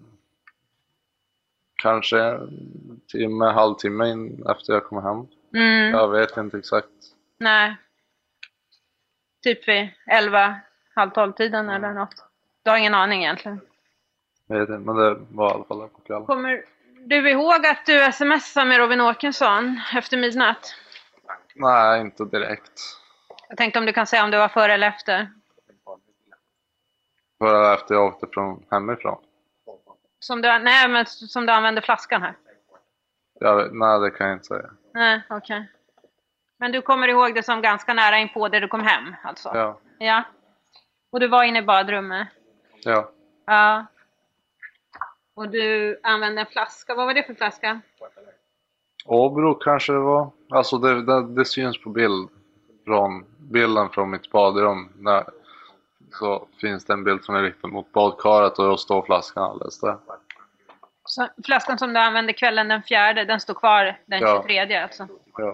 kanske en timme, halvtimme in efter jag kom hem. Mm. Jag vet inte exakt. Nej. Typ vid elva, halv tolv tiden eller något. Du har ingen aning egentligen. Jag vet inte, men det var i alla fall på kvällen. Kommer du ihåg att du smsade med Robin Åkesson efter midnatt? Nej, inte direkt. Jag tänkte om du kan säga om det var före eller efter. Före eller efter jag åkte från hemifrån. Som du, nej, men som du använde flaskan här. Jag vet, nej, det kan jag inte säga. Nej, okej. Okay. Men du kommer ihåg det som ganska nära in på där du kom hem, alltså? Ja. Ja. Och du var inne i badrummet? Ja. Ja. Och du använde en flaska. Vad var det för flaska? Åbro kanske det var. Alltså det, det, det syns på bild. Från bilden från mitt badrum. När, så finns det en bild som är riktad mot badkaret och då står flaskan alldeles där. Så flaskan som du använde kvällen den fjärde, den står kvar den ja. tjugotredje alltså? Ja.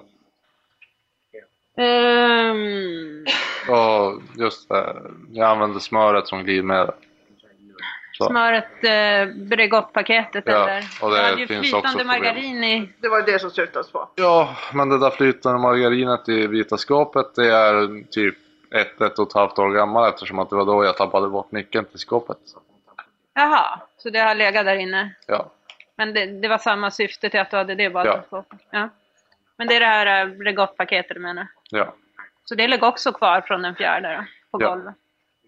Um... Och just det, jag använde smöret som glidmedel. Så. Smöret, eh, Bregott-paketet ja, eller? Och det, det hade ju finns flytande också margarin i. Det var det som slutades på. Ja, men det där flytande margarinet i vita skåpet, det är typ ett, ett och ett halvt år gammal eftersom att det var då jag tappade bort nyckeln till skåpet. Jaha, så det har legat där inne? Ja. Men det, det var samma syfte till att du hade det badrumsskåpet? Ja. ja. Men det är det här Bregott-paketet du menar? Ja. Så det ligger också kvar från den fjärde då, på ja. golvet?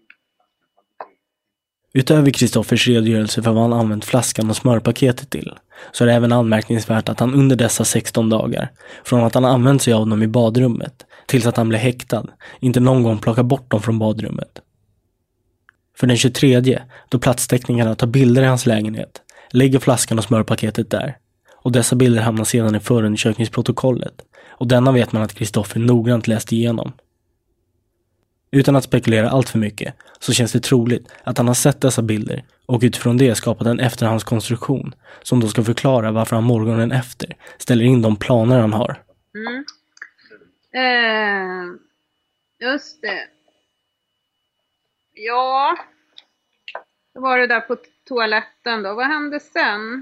Utöver Kristoffers redogörelse för vad han använt flaskan och smörpaketet till, så är det även anmärkningsvärt att han under dessa sexton dagar, från att han använt sig av dem i badrummet tills att han blev häktad, inte någon gång plockar bort dem från badrummet. För den tjugotredje, då platsteknikerna tar bilder i hans lägenhet, lägger flaskan och smörpaketet där, och dessa bilder hamnar sedan i förundersökningsprotokollet, och denna vet man att Kristoffer noggrant läst igenom. Utan att spekulera allt för mycket så känns det troligt att han har sett dessa bilder och utifrån det skapat en efterhandskonstruktion som då ska förklara varför han morgonen efter ställer in de planer han har. Mm. Eh, just det. Ja, då var det där på toaletten då. Vad hände sen?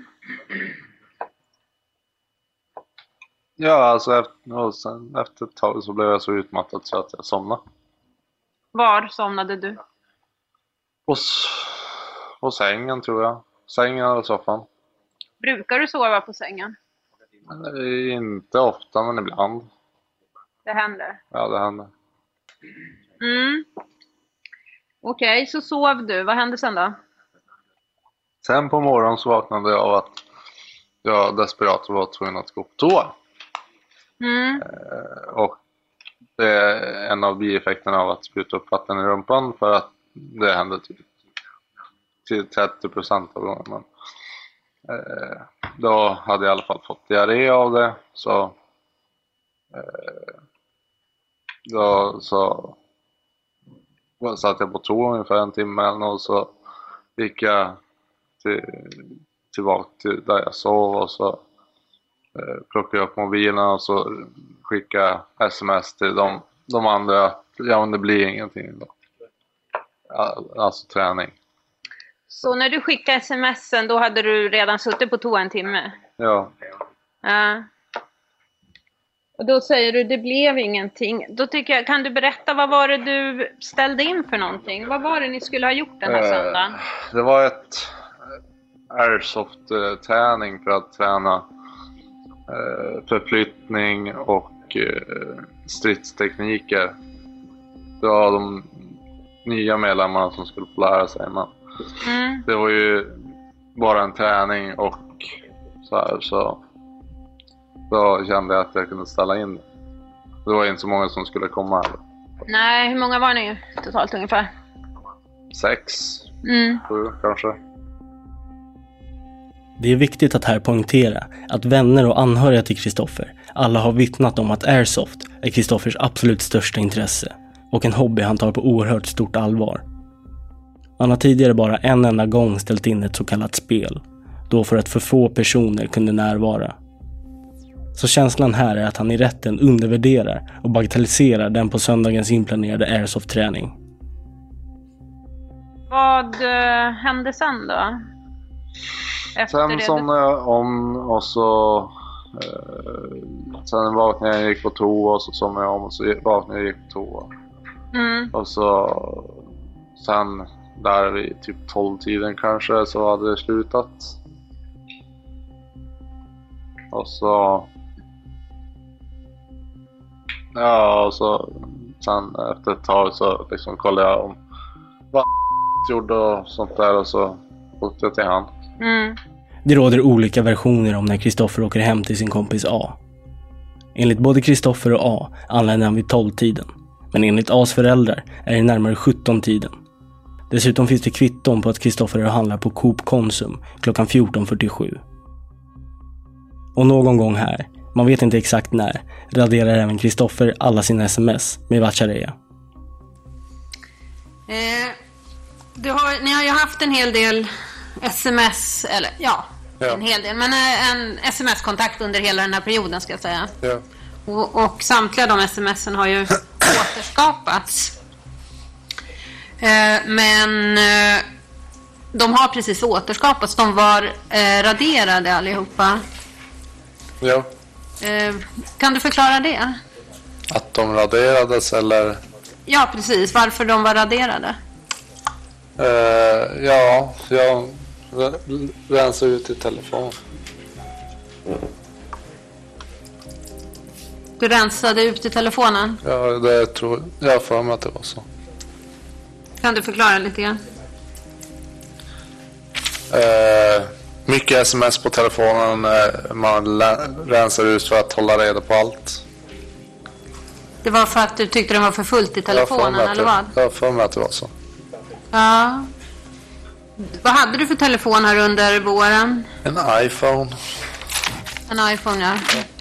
Ja, alltså efter, och sen, efter ett tag så blev jag så utmattad så att jag somnade. Var somnade du? På, på sängen tror jag. Sängen eller soffan. Brukar du sova på sängen? Inte ofta, men ibland. Det händer? Ja, det händer. Mm. Okej, okay, så sov du. Vad hände sen då? Sen på morgonen så vaknade jag av att jag desperat var tvungen att gå på toa. Mm. Eh, och det är en av bieffekterna av att spruta upp vatten i rumpan, för att det hände typ till trettio procent av gången. Men, eh, då hade jag i alla fall fått diarré av det, så eh, då så satt jag på toa ungefär en timme eller något, så gick jag till, tillbaka till där jag sov och så eh, plockade jag upp mobilen och så skickade sms till de, de andra. Ja, men det blir ingenting då. Alltså träning. Så när du skickade smsen, då hade du redan suttit på toa en timme? Ja. Ja. Och då säger du, det blev ingenting. Då tycker jag, kan du berätta, vad var det du ställde in för någonting? Vad var det ni skulle ha gjort den här eh, söndagen? Det var ett airsoft-träning för att träna eh, förflyttning och eh, stridstekniker. Då de nya medlemmarna som skulle få lära sig. Men Mm. det var ju bara en träning och så här, så då kände jag att jag kunde ställa in. Det var inte så många som skulle komma. Nej, hur många var ni totalt ungefär? Sex, Mm. sju kanske. Det är viktigt att här poängtera att vänner och anhöriga till Kristoffer alla har vittnat om att airsoft är Kristoffers absolut största intresse och en hobby han tar på oerhört stort allvar. Han har tidigare bara en enda gång ställt in ett så kallat spel, då för att för få personer kunde närvara. Så känslan här är att han i rätten undervärderar och bagatelliserar den på söndagens inplanerade airsoft-träning. Vad uh, hände sen då? Efter Sen det somnade jag om och så eh, sen vaknade jag och gick på toa och så somnade jag om och så vaknade jag och gick på toa. Mm. Och så sen där vid typ tolv tiden kanske så hade det slutat. Och så ja, och så sen efter ett tag så liksom kollade jag om vad gjorde och sånt där och så åkte jag till han. Mm. Det råder olika versioner om när Kristoffer åker hem till sin kompis A. Enligt både Kristoffer och A anländer han vid tolv-tiden. Men enligt A's föräldrar är det närmare sjutton-tiden. Dessutom finns det kvitton på att Kristoffer handlar på Coop Konsum klockan fjorton fyrtiosju. Och någon gång här, man vet inte exakt när, raderar även Kristoffer alla sina sms med Vatchareeya. Eh, du har, ni har ju haft en hel del sms, eller ja, Ja. en hel del, men eh, en sms-kontakt under hela den här perioden ska jag säga. Ja. Och, och samtliga de smsen har ju återskapats. Eh, men eh, de har precis återskapats. De var eh, raderade allihopa. Ja. Eh, kan du förklara det? Att de raderades eller? Ja, precis. Varför de var raderade? Uh, ja, jag r- rensade ut i telefon. Du rensade ut i telefonen. Ja, det tror jag för mig att det var så. Kan du förklara lite grann? Uh, mycket sms på telefonen. Uh, man lä- rensar ut för att hålla reda på allt. Det var för att du tyckte den var för fullt i telefonen, Jag eller vad? Jag har för mig att det var så. Ja. Vad hade du för telefon här under våren? En iPhone. En iPhone, ja.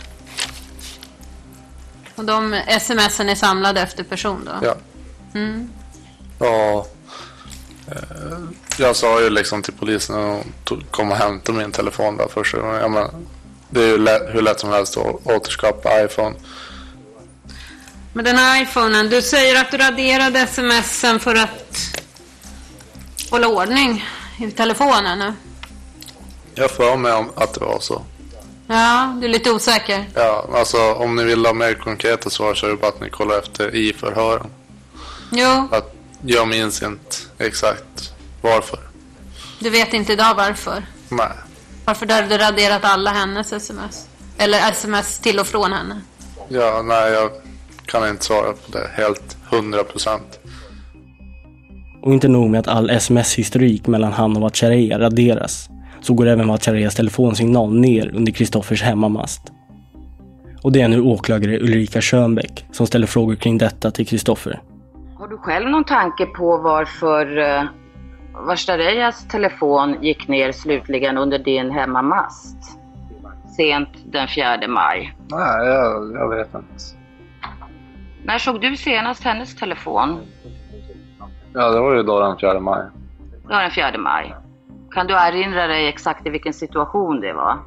Och de smsen är samlade efter person då? Ja. Mm. Ja. Eh, jag sa ju liksom till polisen att de kom och hämta min telefon där första gången. Ja, men det är ju lätt, hur lätt som helst att återskapa iPhone. Men den här iPhonen, du säger att du raderade smsen för att hålla ordning i telefonen nu. Jag får med om att det var så. Ja, du är lite osäker. Ja, alltså om ni vill ha mer konkreta svar så är det bara att ni kollar efter i förhören. Jo, Att jag minns inte exakt varför. du vet inte idag varför. Nej. Varför hade du raderat alla hennes sms? Eller sms till och från henne? Ja, nej, jag kan inte svara på det helt hundra procent. Och inte nog med att all sms-historik mellan han och Vatchareeya raderas, så går även Vatchareeyas telefonsignal ner under Kristoffers hemmamast. Och det är nu åklagare Ulrika Schönbeck som ställer frågor kring detta till Kristoffer. Har du själv någon tanke på varför uh, Vatchareeyas telefon gick ner slutligen under din hemmamast? Sent den fjärde maj. Nej, jag, jag vet inte. När såg du senast hennes telefon? Ja, det var ju då den fjärde maj. Det var den fjärde maj. Kan du erinra dig exakt i vilken situation det var?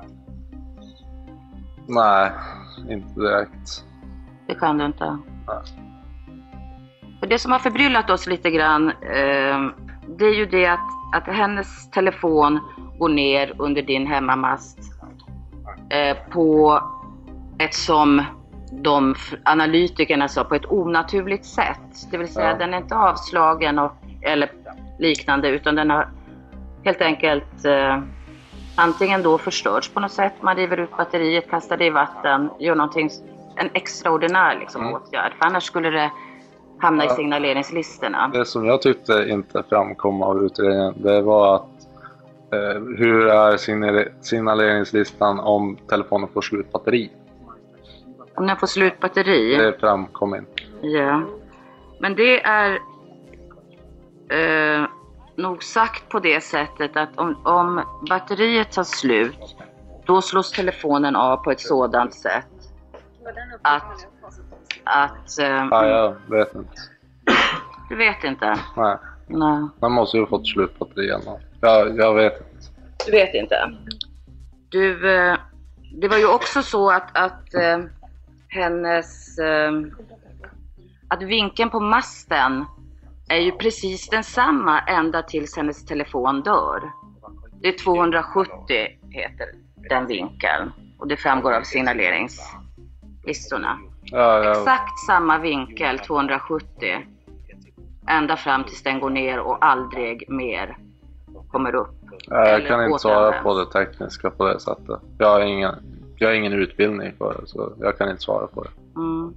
Nej, inte direkt. Det kan du inte. Nej. För det som har förbryllat oss lite grann, eh, det är ju det att, att hennes telefon går ner under din hemmamast eh, på ett, som de analytikerna sa, på ett onaturligt sätt. Det vill säga, Ja. den är inte avslagen och, eller liknande, utan den har helt enkelt eh, antingen då förstörts på något sätt. Man river ut batteriet, kastar det i vatten, gör någonting, en extraordinär liksom, Mm. åtgärd. För annars skulle det hamna Ja. i signaleringslistorna. Det som jag tyckte inte framkom av utredningen, det var att eh, hur är signal- signaleringslistan om telefonen får slut batteri? Om den får slut batteri? Det framkom inte. Ja. Men det är eh, nog sagt på det sättet att om, om batteriet tar slut, då slås telefonen av på ett sådant sätt att... att eh, Ja, jag vet inte. Du vet inte? Nej. Nej. Man måste ju ha fått slut batterien. Jag, jag vet inte. Du vet inte? Du, eh, det var ju också så att, att eh, hennes... Eh, att vinkeln på masten är ju precis densamma ända tills hennes telefon dör. Det är tvåhundrasjuttio heter den vinkeln. Och det framgår av signaleringslistorna. Ja, ja. Exakt samma vinkel, tvåhundrasjuttio. Ända fram tills den går ner och aldrig mer kommer upp. Ja, jag Eller kan inte svara återanvänds. på det tekniska på det sättet. Jag har ingen, jag har ingen utbildning för det, så jag kan inte svara på det. Mm.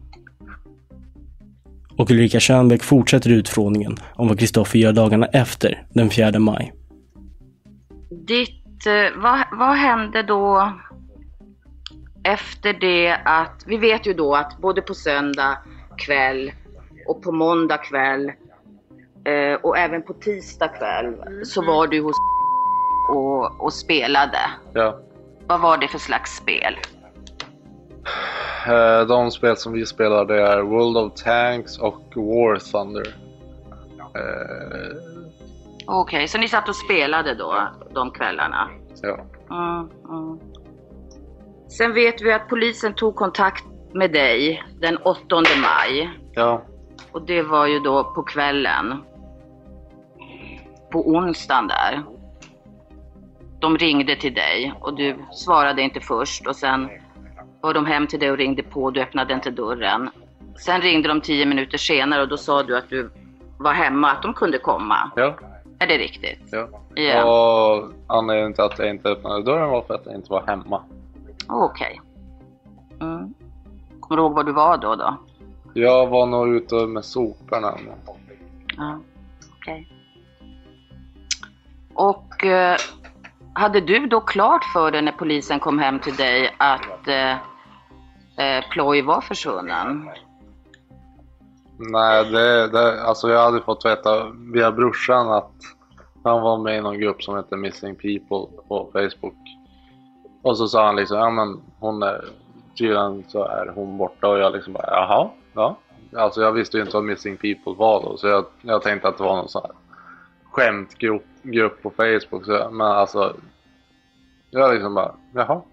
Och Ulrika Tjärnbäck fortsätter utfrågningen om vad Kristoffer gör dagarna efter den fjärde maj. Ditt, eh, vad, vad hände då efter det att, vi vet ju då att både på söndag kväll och på måndag kväll eh, och även på tisdag kväll så var du hos och, och spelade. Ja. Vad var det för slags spel? Eh, De spel som vi spelar, det är World of Tanks och War Thunder. Eh, Okej, så ni satt och spelade då de kvällarna? ja. Mm, mm. Sen vet vi att polisen tog kontakt med dig den åttonde maj. Ja. Och det var ju då på kvällen. På onsdagen där. De ringde till dig och du svarade inte först. Och sen var de hem till dig och ringde på och du öppnade inte dörren. Sen ringde de tio minuter senare och då sa du att du var hemma, att de kunde komma. Ja. Är det riktigt? Ja. Ja. Och anledningen till att jag inte öppnade dörren var för att jag inte var hemma. Okej. Mm. Kommer du ihåg var du var då då? Jag var nog ute med soporna. Ja, okej. Och eh, hade du då klart för dig när polisen kom hem till dig att eh, eh, Ploy var försvunnen? Nej, det, det, alltså jag hade fått veta via brorsan att han var med i någon grupp som heter Missing People på Facebook. Och så sa han liksom, ja men hon är, tydligen så är hon borta, och jag liksom bara, jaha, ja. Alltså jag visste ju inte vad Missing People var då, så jag, jag tänkte att det var någon sån här skämtgrupp grupp på Facebook. Så, men alltså, jag liksom bara, jaha.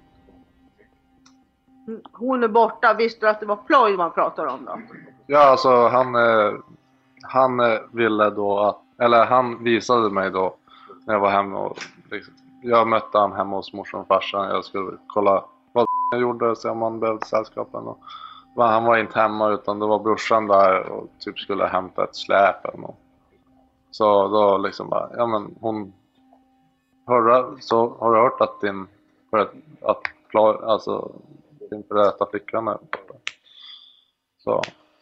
Hon är borta, visste du att det var Ploy man pratar om då? Ja, alltså han, eh, han eh, ville då att, eller han visade mig då när jag var hemma och liksom, jag mötte han hemma hos morsan och farsan. Jag skulle kolla vad jag gjorde, se om han behövde sällskapen. Och, men han var inte hemma, utan det var brorsan där och typ skulle hämta ett släp eller något. Så då liksom bara, ja men hon, hörde, så har du hört att din, för att, att alltså din före detta flickan är borta? Så.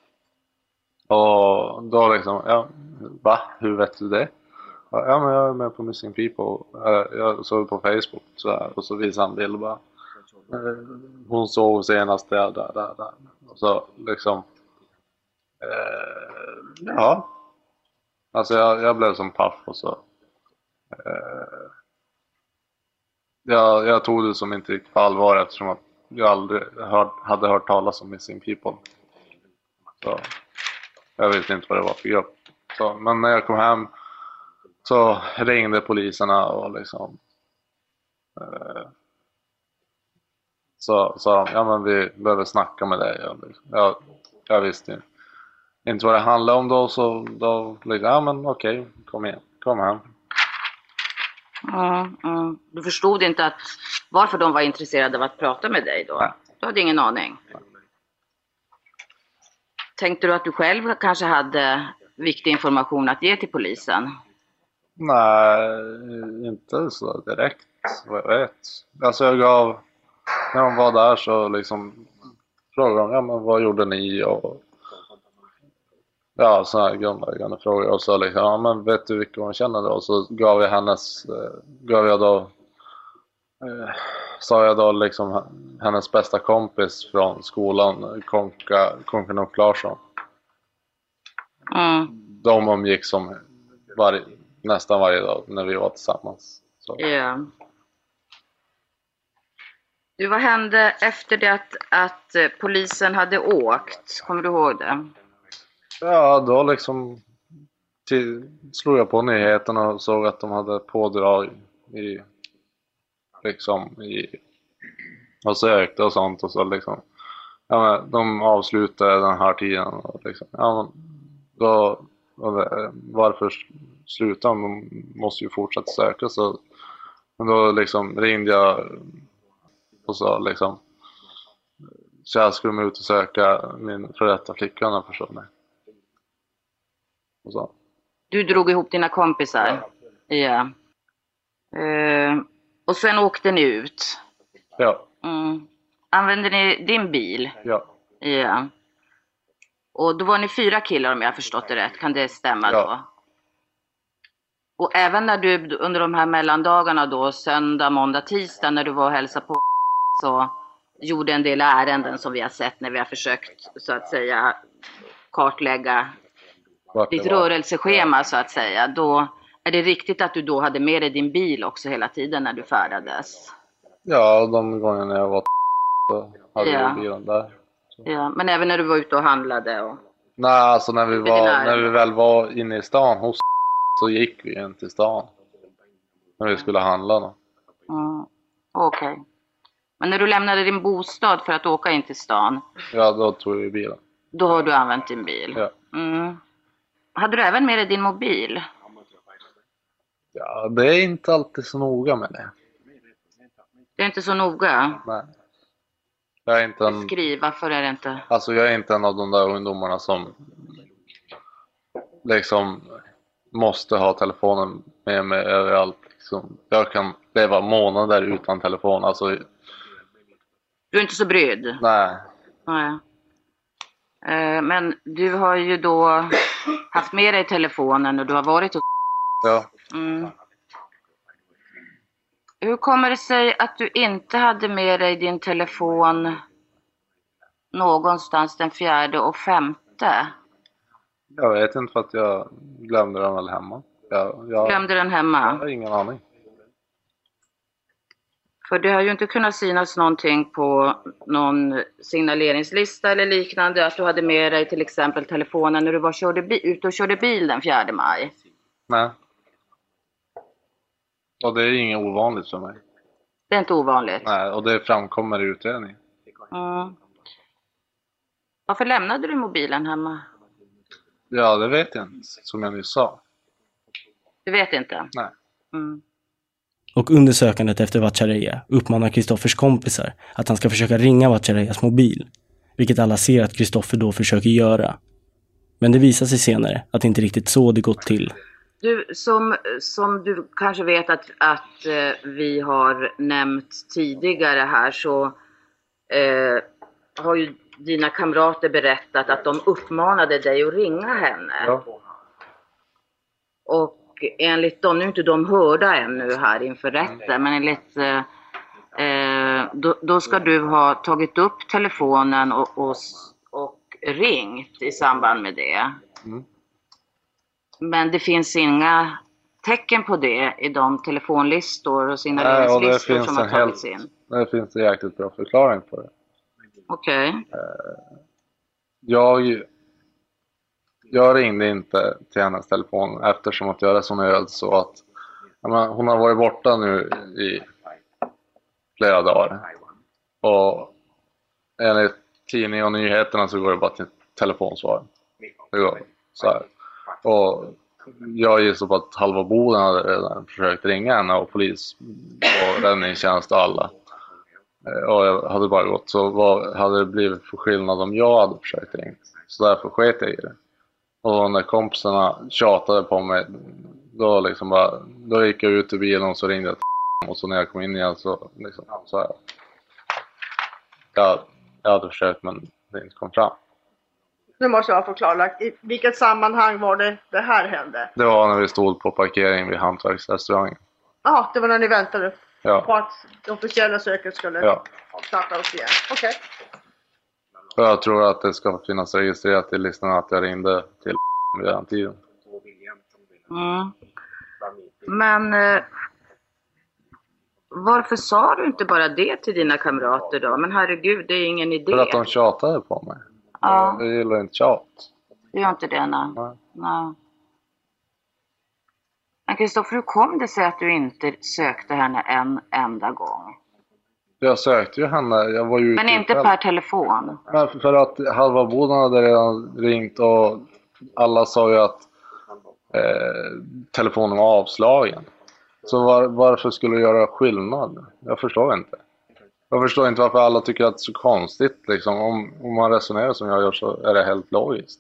Och då liksom, ja, va? Hur vet du det? Ja, men jag är med på Missing People. Jag såg på Facebook så här, och så visade han bild bara. Hon såg senast där, där, där, där. Och så liksom, eh, ja. Alltså jag, jag blev som paff och så. Eh, jag, jag tog det som inte riktigt på allvar, eftersom att jag aldrig hört, hade hört talas om Missing People. Så jag vet inte vad det var för grupp. Så, men när jag kom hem så ringde poliserna och liksom eh, så sa de, ja men vi behöver snacka med dig. Jag, jag, jag visste inte, inte vad det handlade om då, så då liksom, ja men okej, kom igen, kom hem. Mm, mm. Du förstod inte att varför de var intresserade av att prata med dig då? Nej. Du hade ingen aning. Nej. Tänkte du att du själv kanske hade viktig information att ge till polisen? Nej, inte så direkt, vad jag vet. Alltså jag gav, när de var där så liksom frågade de, ja men vad gjorde ni? Och Ja, sådana här grundläggande frågor. Och så liksom, ja men vet du vilka hon känner då? Och så gav jag hennes, eh, gav jag då, eh, sa jag då liksom hennes bästa kompis från skolan, Konka, Konka Larsson. Mm. De umgick som varje, nästan varje dag när vi var tillsammans. Så. Ja. Du, vad hände efter det att, att polisen hade åkt? Kommer du ihåg det? Ja, då liksom till, slog jag på nyheterna och såg att de hade pådrag i liksom i och sökte och sånt och så liksom ja men de avslutade den här tiden och liksom ja men då varför sluta, de måste ju fortsätta söka så men då liksom ringde jag och så liksom så jag skulle ut och söka min förrätta flickan och försvann. Och så. Du drog ihop dina kompisar? Ja. ja. Uh, och sen åkte ni ut? Ja. Mm. Använde ni din bil? Ja. Ja. Och då var ni fyra killar om jag har förstått det rätt. Kan det stämma ja. då? Och även när du under de här mellandagarna då, söndag, måndag, tisdag, när du var och hälsade på så gjorde en del ärenden som vi har sett när vi har försökt så att säga kartlägga ditt rörelseschema så att säga. Då är det riktigt att du då hade med dig din bil också hela tiden när du färdades? Ja, de gångerna jag var så hade ja. jag bilen där. Så. Ja, men även när du var ute och handlade? Och... Nej, alltså när vi, var, när vi väl var inne i stan hos så gick vi in till stan. När vi skulle handla då. Mm, okej. Okay. Men när du lämnade din bostad för att åka in till stan? Ja, då tog vi bilen. Då har du använt din bil? Ja. Mm. Hade du även med dig din mobil? Ja, det är inte alltid så noga med det. Det är inte så noga? Nej. Jag är inte en... Skriv, varför är det inte? Alltså jag är inte en av de där ungdomarna som liksom måste ha telefonen med mig överallt. Liksom. Jag kan leva månader utan telefon. Alltså... Du är inte så brydd? Nej. Nej. Men du har ju då haft med dig telefonen och du har varit hos... Ja. Mm. Hur kommer det sig att du inte hade med dig din telefon någonstans den fjärde och femte? Jag vet inte för att jag glömde den väl hemma. Jag, jag... Glömde den hemma? Jag har ingen aning. För det har ju inte kunnat synas någonting på någon signaleringslista eller liknande att du hade med dig till exempel telefonen när du var körde bi- ute och körde bil den fjärde maj. Nej. Och det är inget ovanligt för mig. Det är inte ovanligt? Nej, och det framkommer i utredningen. Mm. Varför lämnade du mobilen hemma? Ja, det vet jag inte, som jag nyss sa. Du vet inte? Nej. Mm. Och under sökandet efter Vatchareeya uppmanar Kristoffers kompisar att han ska försöka ringa Vatchareeyas mobil, vilket alla ser att Kristoffer då försöker göra. Men det visar sig senare att det inte riktigt så det gått till. Du, som, som du kanske vet att, att eh, vi har nämnt tidigare här så eh, har ju dina kamrater berättat att de uppmanade dig att ringa henne. Ja. Och enligt dem, nu är inte de hörda ännu här inför rätten, men enligt eh, då, då ska du ha tagit upp telefonen och, och, och ringt i samband med det. Mm. Men det finns inga tecken på det i de telefonlistor och signaleringslistor Nej, och som har tagits in. Det finns en jäkligt bra förklaring på det. Okej. Okay. Jag, jag ringde inte till hennes telefon eftersom att jag resonerade så att menar, hon har varit borta nu i flera dagar. Och enligt tidning och nyheterna så går det bara till telefonsvar. Det går så här. Och jag gissar på att halva Boden hade redan försökt ringa henne och polis och räddningstjänst och alla. Och jag hade bara gått, så vad hade det blivit för skillnad om jag hade försökt ringa? Så därför sket jag i det. Och när kompisarna tjatade på mig, då liksom bara, då gick jag ut ur bilen och så ringde jag till och så när jag kom in igen så liksom, så här. Jag, jag hade försökt men det inte kom fram. Nu måste jag få klarlagt. I vilket sammanhang var det det här hände? Det var när vi stod på parkering vid hantverksrestaurangen. Ja, det var när ni väntade ja. på att det officiella söket skulle ja. starta upp igen. Okej. Okay. Jag tror att det ska finnas registrerat i listan att jag ringde till vid den tiden. Mm. Men eh, varför sa du inte bara det till dina kamrater då? Men herregud, det är ingen idé. För att de tjatade på mig. Ja. Jag gillar inte tjat. Du gör inte det, nej. Nej. nej. Men Kristoffer, hur kom det sig att du inte sökte henne en enda gång? Jag sökte ju henne. Jag var ju Men inte per telefon? Men för att halva boden hade redan ringt och alla sa ju att eh, telefonen var avslagen. Så var, varför skulle jag göra skillnad? Jag förstår inte. Jag förstår inte varför alla tycker att det är så konstigt. Liksom. Om, om man resonerar som jag gör så är det helt logiskt.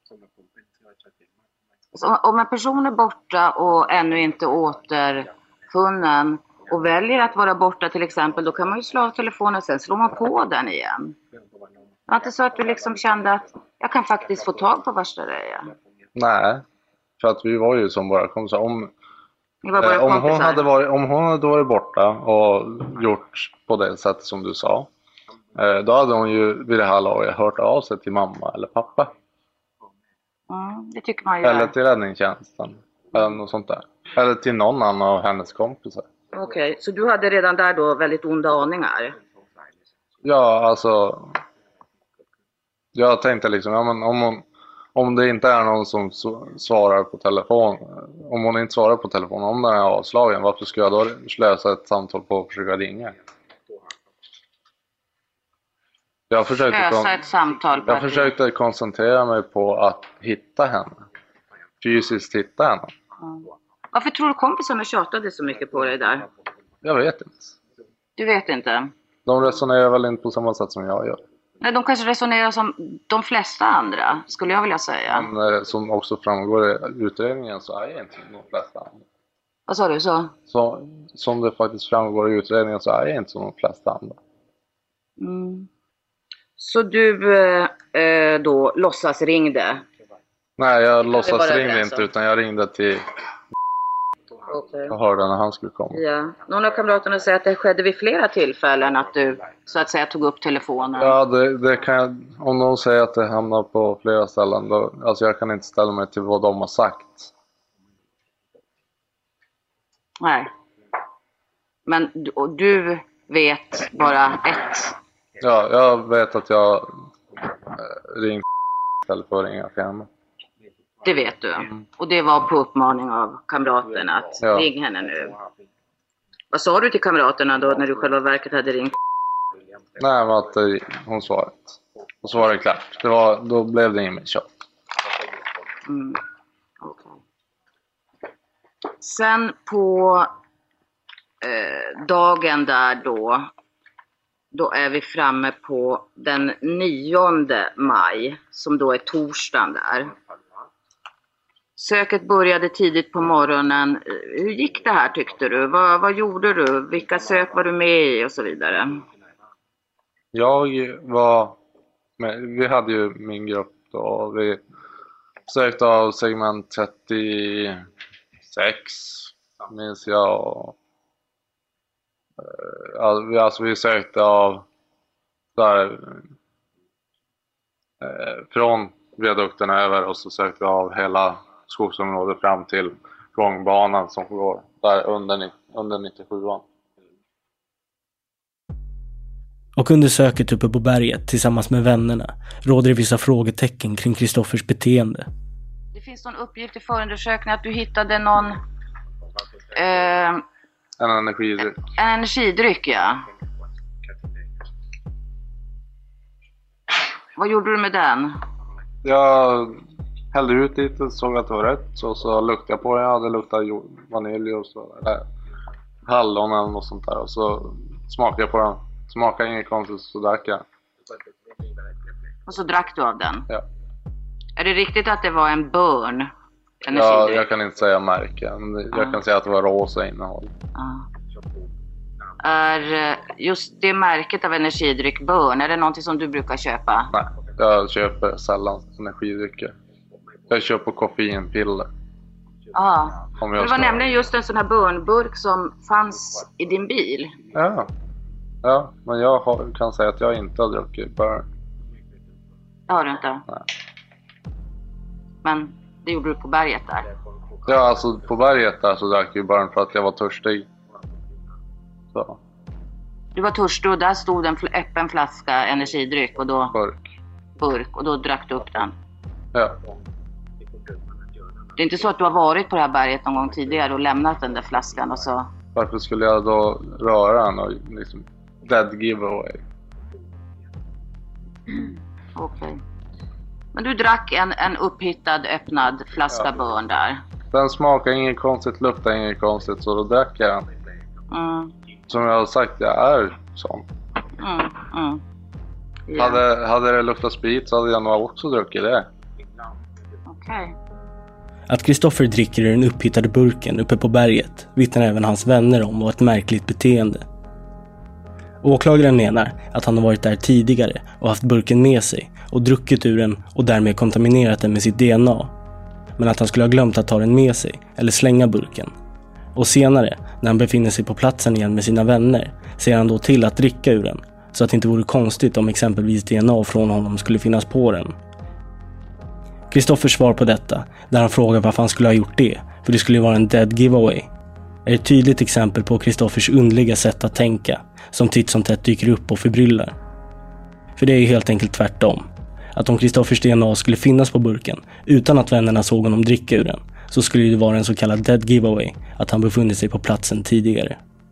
Så om en person är borta och ännu inte återfunnen och väljer att vara borta till exempel, då kan man ju slå av telefonen och sen slår man på den igen. Det var inte så att du liksom kände att jag kan faktiskt få tag på värsta Reja? Nej, för att vi var ju som bara kompisar. Om, bara eh, om, hon hade varit, om hon hade varit borta och gjort på det sättet som du sa, eh, då hade hon ju vid det här laget hört av sig till mamma eller pappa. Mm, det tycker man ju. Eller till räddningstjänsten. Eller något sånt där. Eller till någon annan av hennes kompisar. Okej, okay, så du hade redan där då väldigt onda aningar? Ja, alltså. Jag tänkte liksom, ja, men om, hon, om det inte är någon som svarar på telefon. Om hon inte svarar på telefon, om den är avslagen, varför ska jag då slösa ett samtal på att försöka ringa? Jag försökte, Lösa ett samtal jag försökte koncentrera mig på att hitta henne. Fysiskt hitta henne. Mm. Varför tror du kompisarna tjatade så mycket på dig där? Jag vet inte. Du vet inte? De resonerar väl inte på samma sätt som jag gör. Nej, de kanske resonerar som de flesta andra, skulle jag vilja säga. Men som också framgår i utredningen så är jag inte som de flesta andra. Vad sa du så? så? Som det faktiskt framgår i utredningen så är jag inte som de flesta andra. Mm. Så du eh, då låtsas ringde? Nej, jag låtsas ringde inte utan jag ringde till okay. Jag hörde när han skulle komma. Ja. Någon av kamraterna säger att det skedde vid flera tillfällen att du så att säga tog upp telefonen. Ja, det, det kan jag, om någon säger att det hamnar på flera ställen då, alltså jag kan inte ställa mig till vad de har sagt. Nej. Men du, och du vet bara ett? Ja, jag vet att jag äh, ringde istället för att ringa till henne. Det vet du. Mm. Och det var på uppmaning av kamraterna att ja. Ring henne nu. Vad sa du till kamraterna då när du själva verket hade ringt? Nej, men att äh, hon svarade. Och så var det klart. Det var, då blev det inget tjat. Mm. Okay. Sen på eh, dagen där då Då är vi framme på den nionde maj, som då är torsdagen där. Söket började tidigt på morgonen. Hur gick det här tyckte du? Vad, vad gjorde du? Vilka sök var du med i och så vidare? Jag var med, vi hade ju min grupp då. Vi sökte av segment trettiosex, minns jag. Och alltså vi sökte av där, eh, från viadukterna över och så sökte vi av hela skogsområdet fram till gångbanan som går där under, under nittiosjuan. Och under söket uppe på berget tillsammans med vännerna råder det vissa frågetecken kring Kristoffers beteende. Det finns någon uppgift i förundersökningen att du hittade någon eh, En energidryck. En energidryck, ja. Vad gjorde du med den? Jag hällde ut lite och såg att det var rätt. Så, så luktade jag på den. Jag hade luktat vanilj och så. Eller hallon eller något sånt där. Och så smakade jag på den. Smakade inget konstigt så drack jag. Och så drack du av den? Ja. Är det riktigt att det var en burn? Ja, jag kan inte säga märken. Jag ah. kan säga att det var rosa innehåll. Ah. Är just det märket av energidryck Burn, är det någonting som du brukar köpa? Nej. jag köper sällan energidrycker. Jag köper koffeinpiller. Ja, Om det jag var ska... nämligen just en sån här burnburk som fanns i din bil. Ja, ja men jag har, kan säga att jag inte har druckit burn. Det har du inte? Nej. Men det gjorde du på berget där? Ja, alltså på berget där så drack jag burn för att jag var törstig. Så. Du var törstig och där stod en fl- öppen flaska energidryck och då... Burk. Burk och då drack du upp den? Ja. Det är inte så att du har varit på det här berget någon gång tidigare och lämnat den där flaskan och så... Varför skulle jag då röra den och liksom... Dead giveaway. Mm. Okej. Okay. Men du drack en, en upphittad, öppnad flaska ja. Burn där. Den smakar inget konstigt, luktar inget konstigt, så då drack jag den. Mm. Som jag har sagt, jag är sån. Mm, mm. Yeah. Hade, hade det luktat sprit så hade jag nog också druckit det. Okej. Okay. Att Kristoffer dricker ur den upphittade burken uppe på berget vittnar även hans vänner om och ett märkligt beteende. Åklagaren menar att han har varit där tidigare och haft burken med sig och druckit ur den och därmed kontaminerat den med sitt D N A. Men att han skulle ha glömt att ta den med sig eller slänga burken. Och senare, när han befinner sig på platsen igen med sina vänner, ser han då till att dricka ur den, så att det inte vore konstigt om exempelvis D N A från honom skulle finnas på den. Kristoffers svar på detta, där han frågar varför han skulle ha gjort det, för det skulle ju vara en dead giveaway, är ett tydligt exempel på Kristoffers underliga sätt att tänka, som titt som tätt dyker upp och förbryllar. För det är ju helt enkelt tvärtom. Att om Kristoffers D N A skulle finnas på burken, utan att vännerna såg honom dricka ur den, så skulle det vara en så kallad dead giveaway, att han befunnit sig på platsen tidigare.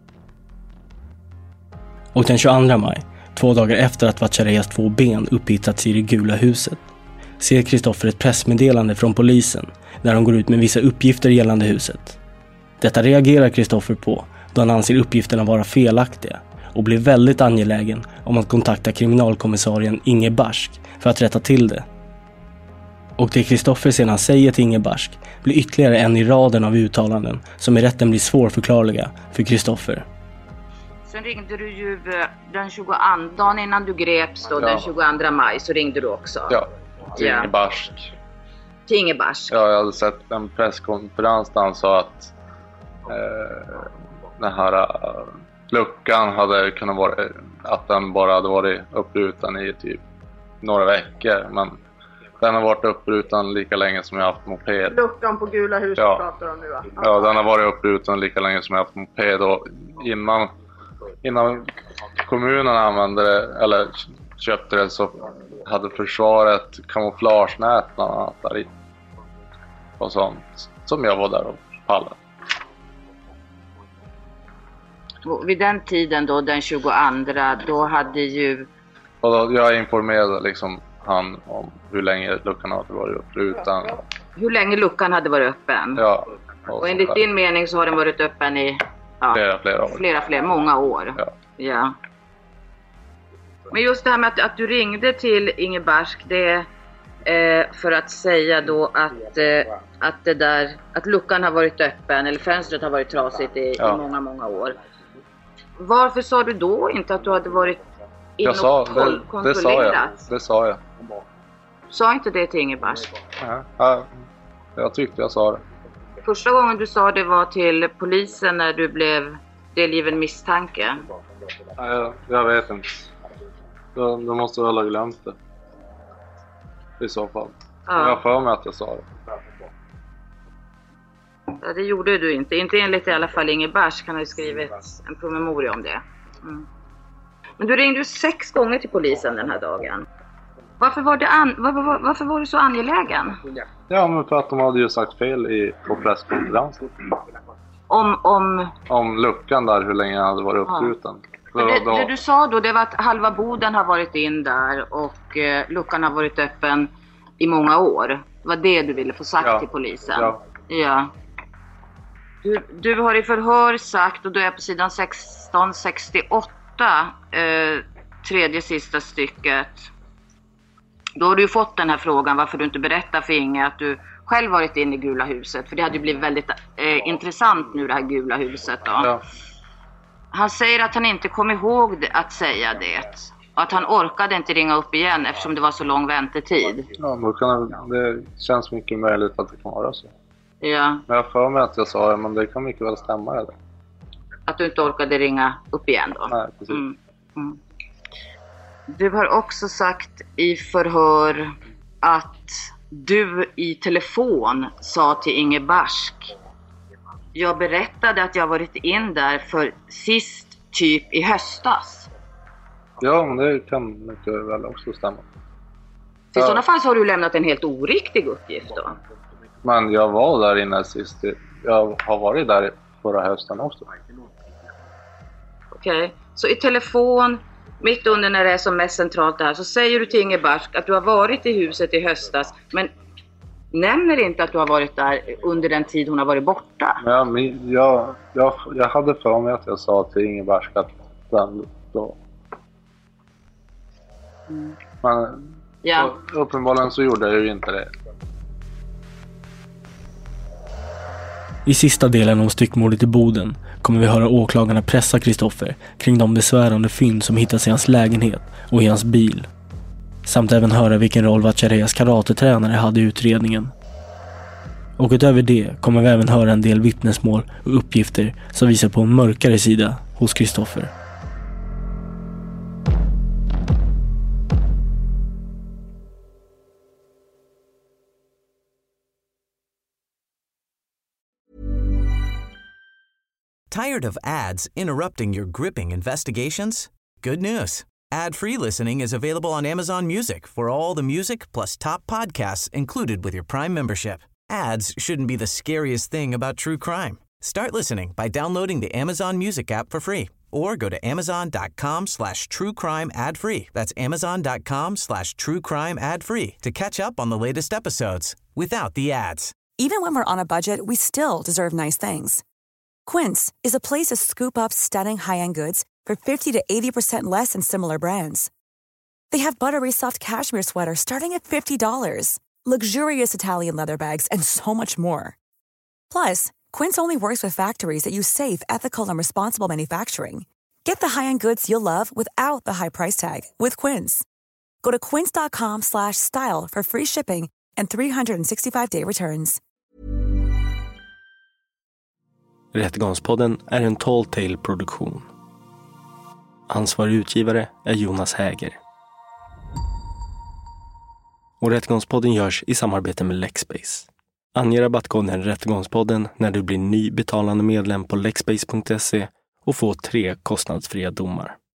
Och den tjugoandra maj, två dagar efter att Vatchareyas två ben upphittats i det gula huset, ser Kristoffer ett pressmeddelande från polisen där de går ut med vissa uppgifter gällande huset. Detta reagerar Kristoffer på då han anser uppgifterna vara felaktiga och blir väldigt angelägen om att kontakta kriminalkommissarien Inge Barsk för att rätta till det. Och det Kristoffer sedan säger till Inge Barsk blir ytterligare en i raden av uttalanden som i rätten blir svårförklarliga för Kristoffer. Sen ringde du ju den tjugoandra, dagen innan du greps då, ja. Den tjugoandra maj, så ringde du också. Ja, till ja. Inge Barsk. Till Inge Barsk. Ja, jag hade sett en presskonferens där han sa att eh, den här uh, luckan hade kunnat vara, att den bara hade varit uppbruten i typ några veckor, men den har varit uppbruten lika länge som jag har haft moped. Luckan på gula huset ja. Pratar om nu va? Ja, den har varit uppbruten lika länge som jag har haft moped, och innan, innan kommunen använde det, eller köpte det, så hade försvaret kamouflagenät bland annat där i. Och sånt, som jag var där och pallade. Vid den tiden då, den tjugoandra, då hade ju... Och då, jag informerade liksom han om hur länge luckan hade varit uppbruten. Hur länge luckan hade varit öppen? Ja. Och, och enligt din mening så har den varit öppen i... Ja, flera, flera år. Flera, flera, många år. Ja. Ja. Men just det här med att, att du ringde till Inge Barsk, det eh, för att säga då att, eh, att, det där, att luckan har varit öppen, eller fönstret har varit trasigt i, ja. i många, många år. Varför sa du då inte att du hade varit in och sa, det, kontrollerat? Det sa jag. Det sa jag. Sa inte det till Inge Barsk? Ja, ja, jag tyckte jag sa det. Första gången du sa det var till polisen när du blev delgiven misstanke? Ja, jag, jag vet inte. Du måste väl ha glömt det. I så fall. Ja. Jag har för mig att jag sa det. Ja, det gjorde du inte. Inte enligt i alla fall Inge Barsk. Han har ju skrivit en promemoria om det. Mm. Men du ringde ju sex gånger till polisen den här dagen. Varför var, det an- var, var, varför var du så angelägen? Ja, men för att de hade ju sagt fel i, på presskonferensen. Om, om... Om luckan där, hur länge jag hade varit uppbruten. Ja. Det, det du sa då, det var att halva boden har varit in där och eh, luckan har varit öppen i många år. Det var det du ville få sagt ja. till polisen? Ja. Ja. Du, du har i förhör sagt, och då är på sidan sexton sextioåtta, eh, tredje sista stycket. Då har du fått den här frågan varför du inte berättar för Inge att du själv varit inne i gula huset. För det hade ju blivit väldigt eh, intressant nu, det här gula huset då. Ja. Han säger att han inte kom ihåg att säga det. Och att han orkade inte ringa upp igen eftersom det var så lång väntetid. Ja, då kan det, det känns mycket möjligt att det kan vara så. Ja. Men jag för mig att jag sa, men det kan mycket väl stämma det. Att du inte orkade ringa upp igen då? Nej, precis. Mm. Mm. Du har också sagt i förhör att du i telefon sa till Inge Barsk: jag berättade att jag varit in där för sist typ i höstas. Ja, men det kan mycket väl också stämma. I sådana fall så har du lämnat en helt oriktig uppgift då. Men jag var där inne sist. Jag har varit där förra hösten också. Okej, okay. Så i telefon, mitt under när det är som mest centralt där, så säger du till Inge Barsk att du har varit i huset i höstas, men nämner inte att du har varit där under den tid hon har varit borta. Ja, men jag, jag, jag hade för mig att jag sa till Inge Barsk att den då. Mm. Men ja. Uppenbarligen så gjorde jag ju inte det. I sista delen om styckmordet i Boden kommer vi höra åklagarna pressa Kristoffer kring de besvärande fynd som hittas i hans lägenhet och i hans bil. Samt även höra vilken roll Vatcharias karatetränare hade i utredningen. Och utöver det kommer vi även höra en del vittnesmål och uppgifter som visar på en mörkare sida hos Kristoffer. Tired of ads interrupting your gripping investigations? Good news. Ad-free listening is available on Amazon Music for all the music plus top podcasts included with your Prime membership. Ads shouldn't be the scariest thing about true crime. Start listening by downloading the Amazon Music app for free or go to amazon.com slash true crime ad free. That's amazon.com slash true crime ad free to catch up on the latest episodes without the ads. Even when we're on a budget, we still deserve nice things. Quince is a place to scoop up stunning high-end goods for fifty to eighty percent less than similar brands. They have buttery soft cashmere sweaters starting at fifty dollars, luxurious Italian leather bags, and so much more. Plus, Quince only works with factories that use safe, ethical, and responsible manufacturing. Get the high-end goods you'll love without the high price tag with Quince. Go to quince.com slash style for free shipping and three sixty-five day returns. Rättegångspodden är en Tall Tale-produktion. Ansvarig utgivare är Jonas Häger. Och Rättegångspodden görs i samarbete med Lexbase. Ange rabattkoden Rättegångspodden när du blir ny betalande medlem på lexbase punkt se och få tre kostnadsfria domar.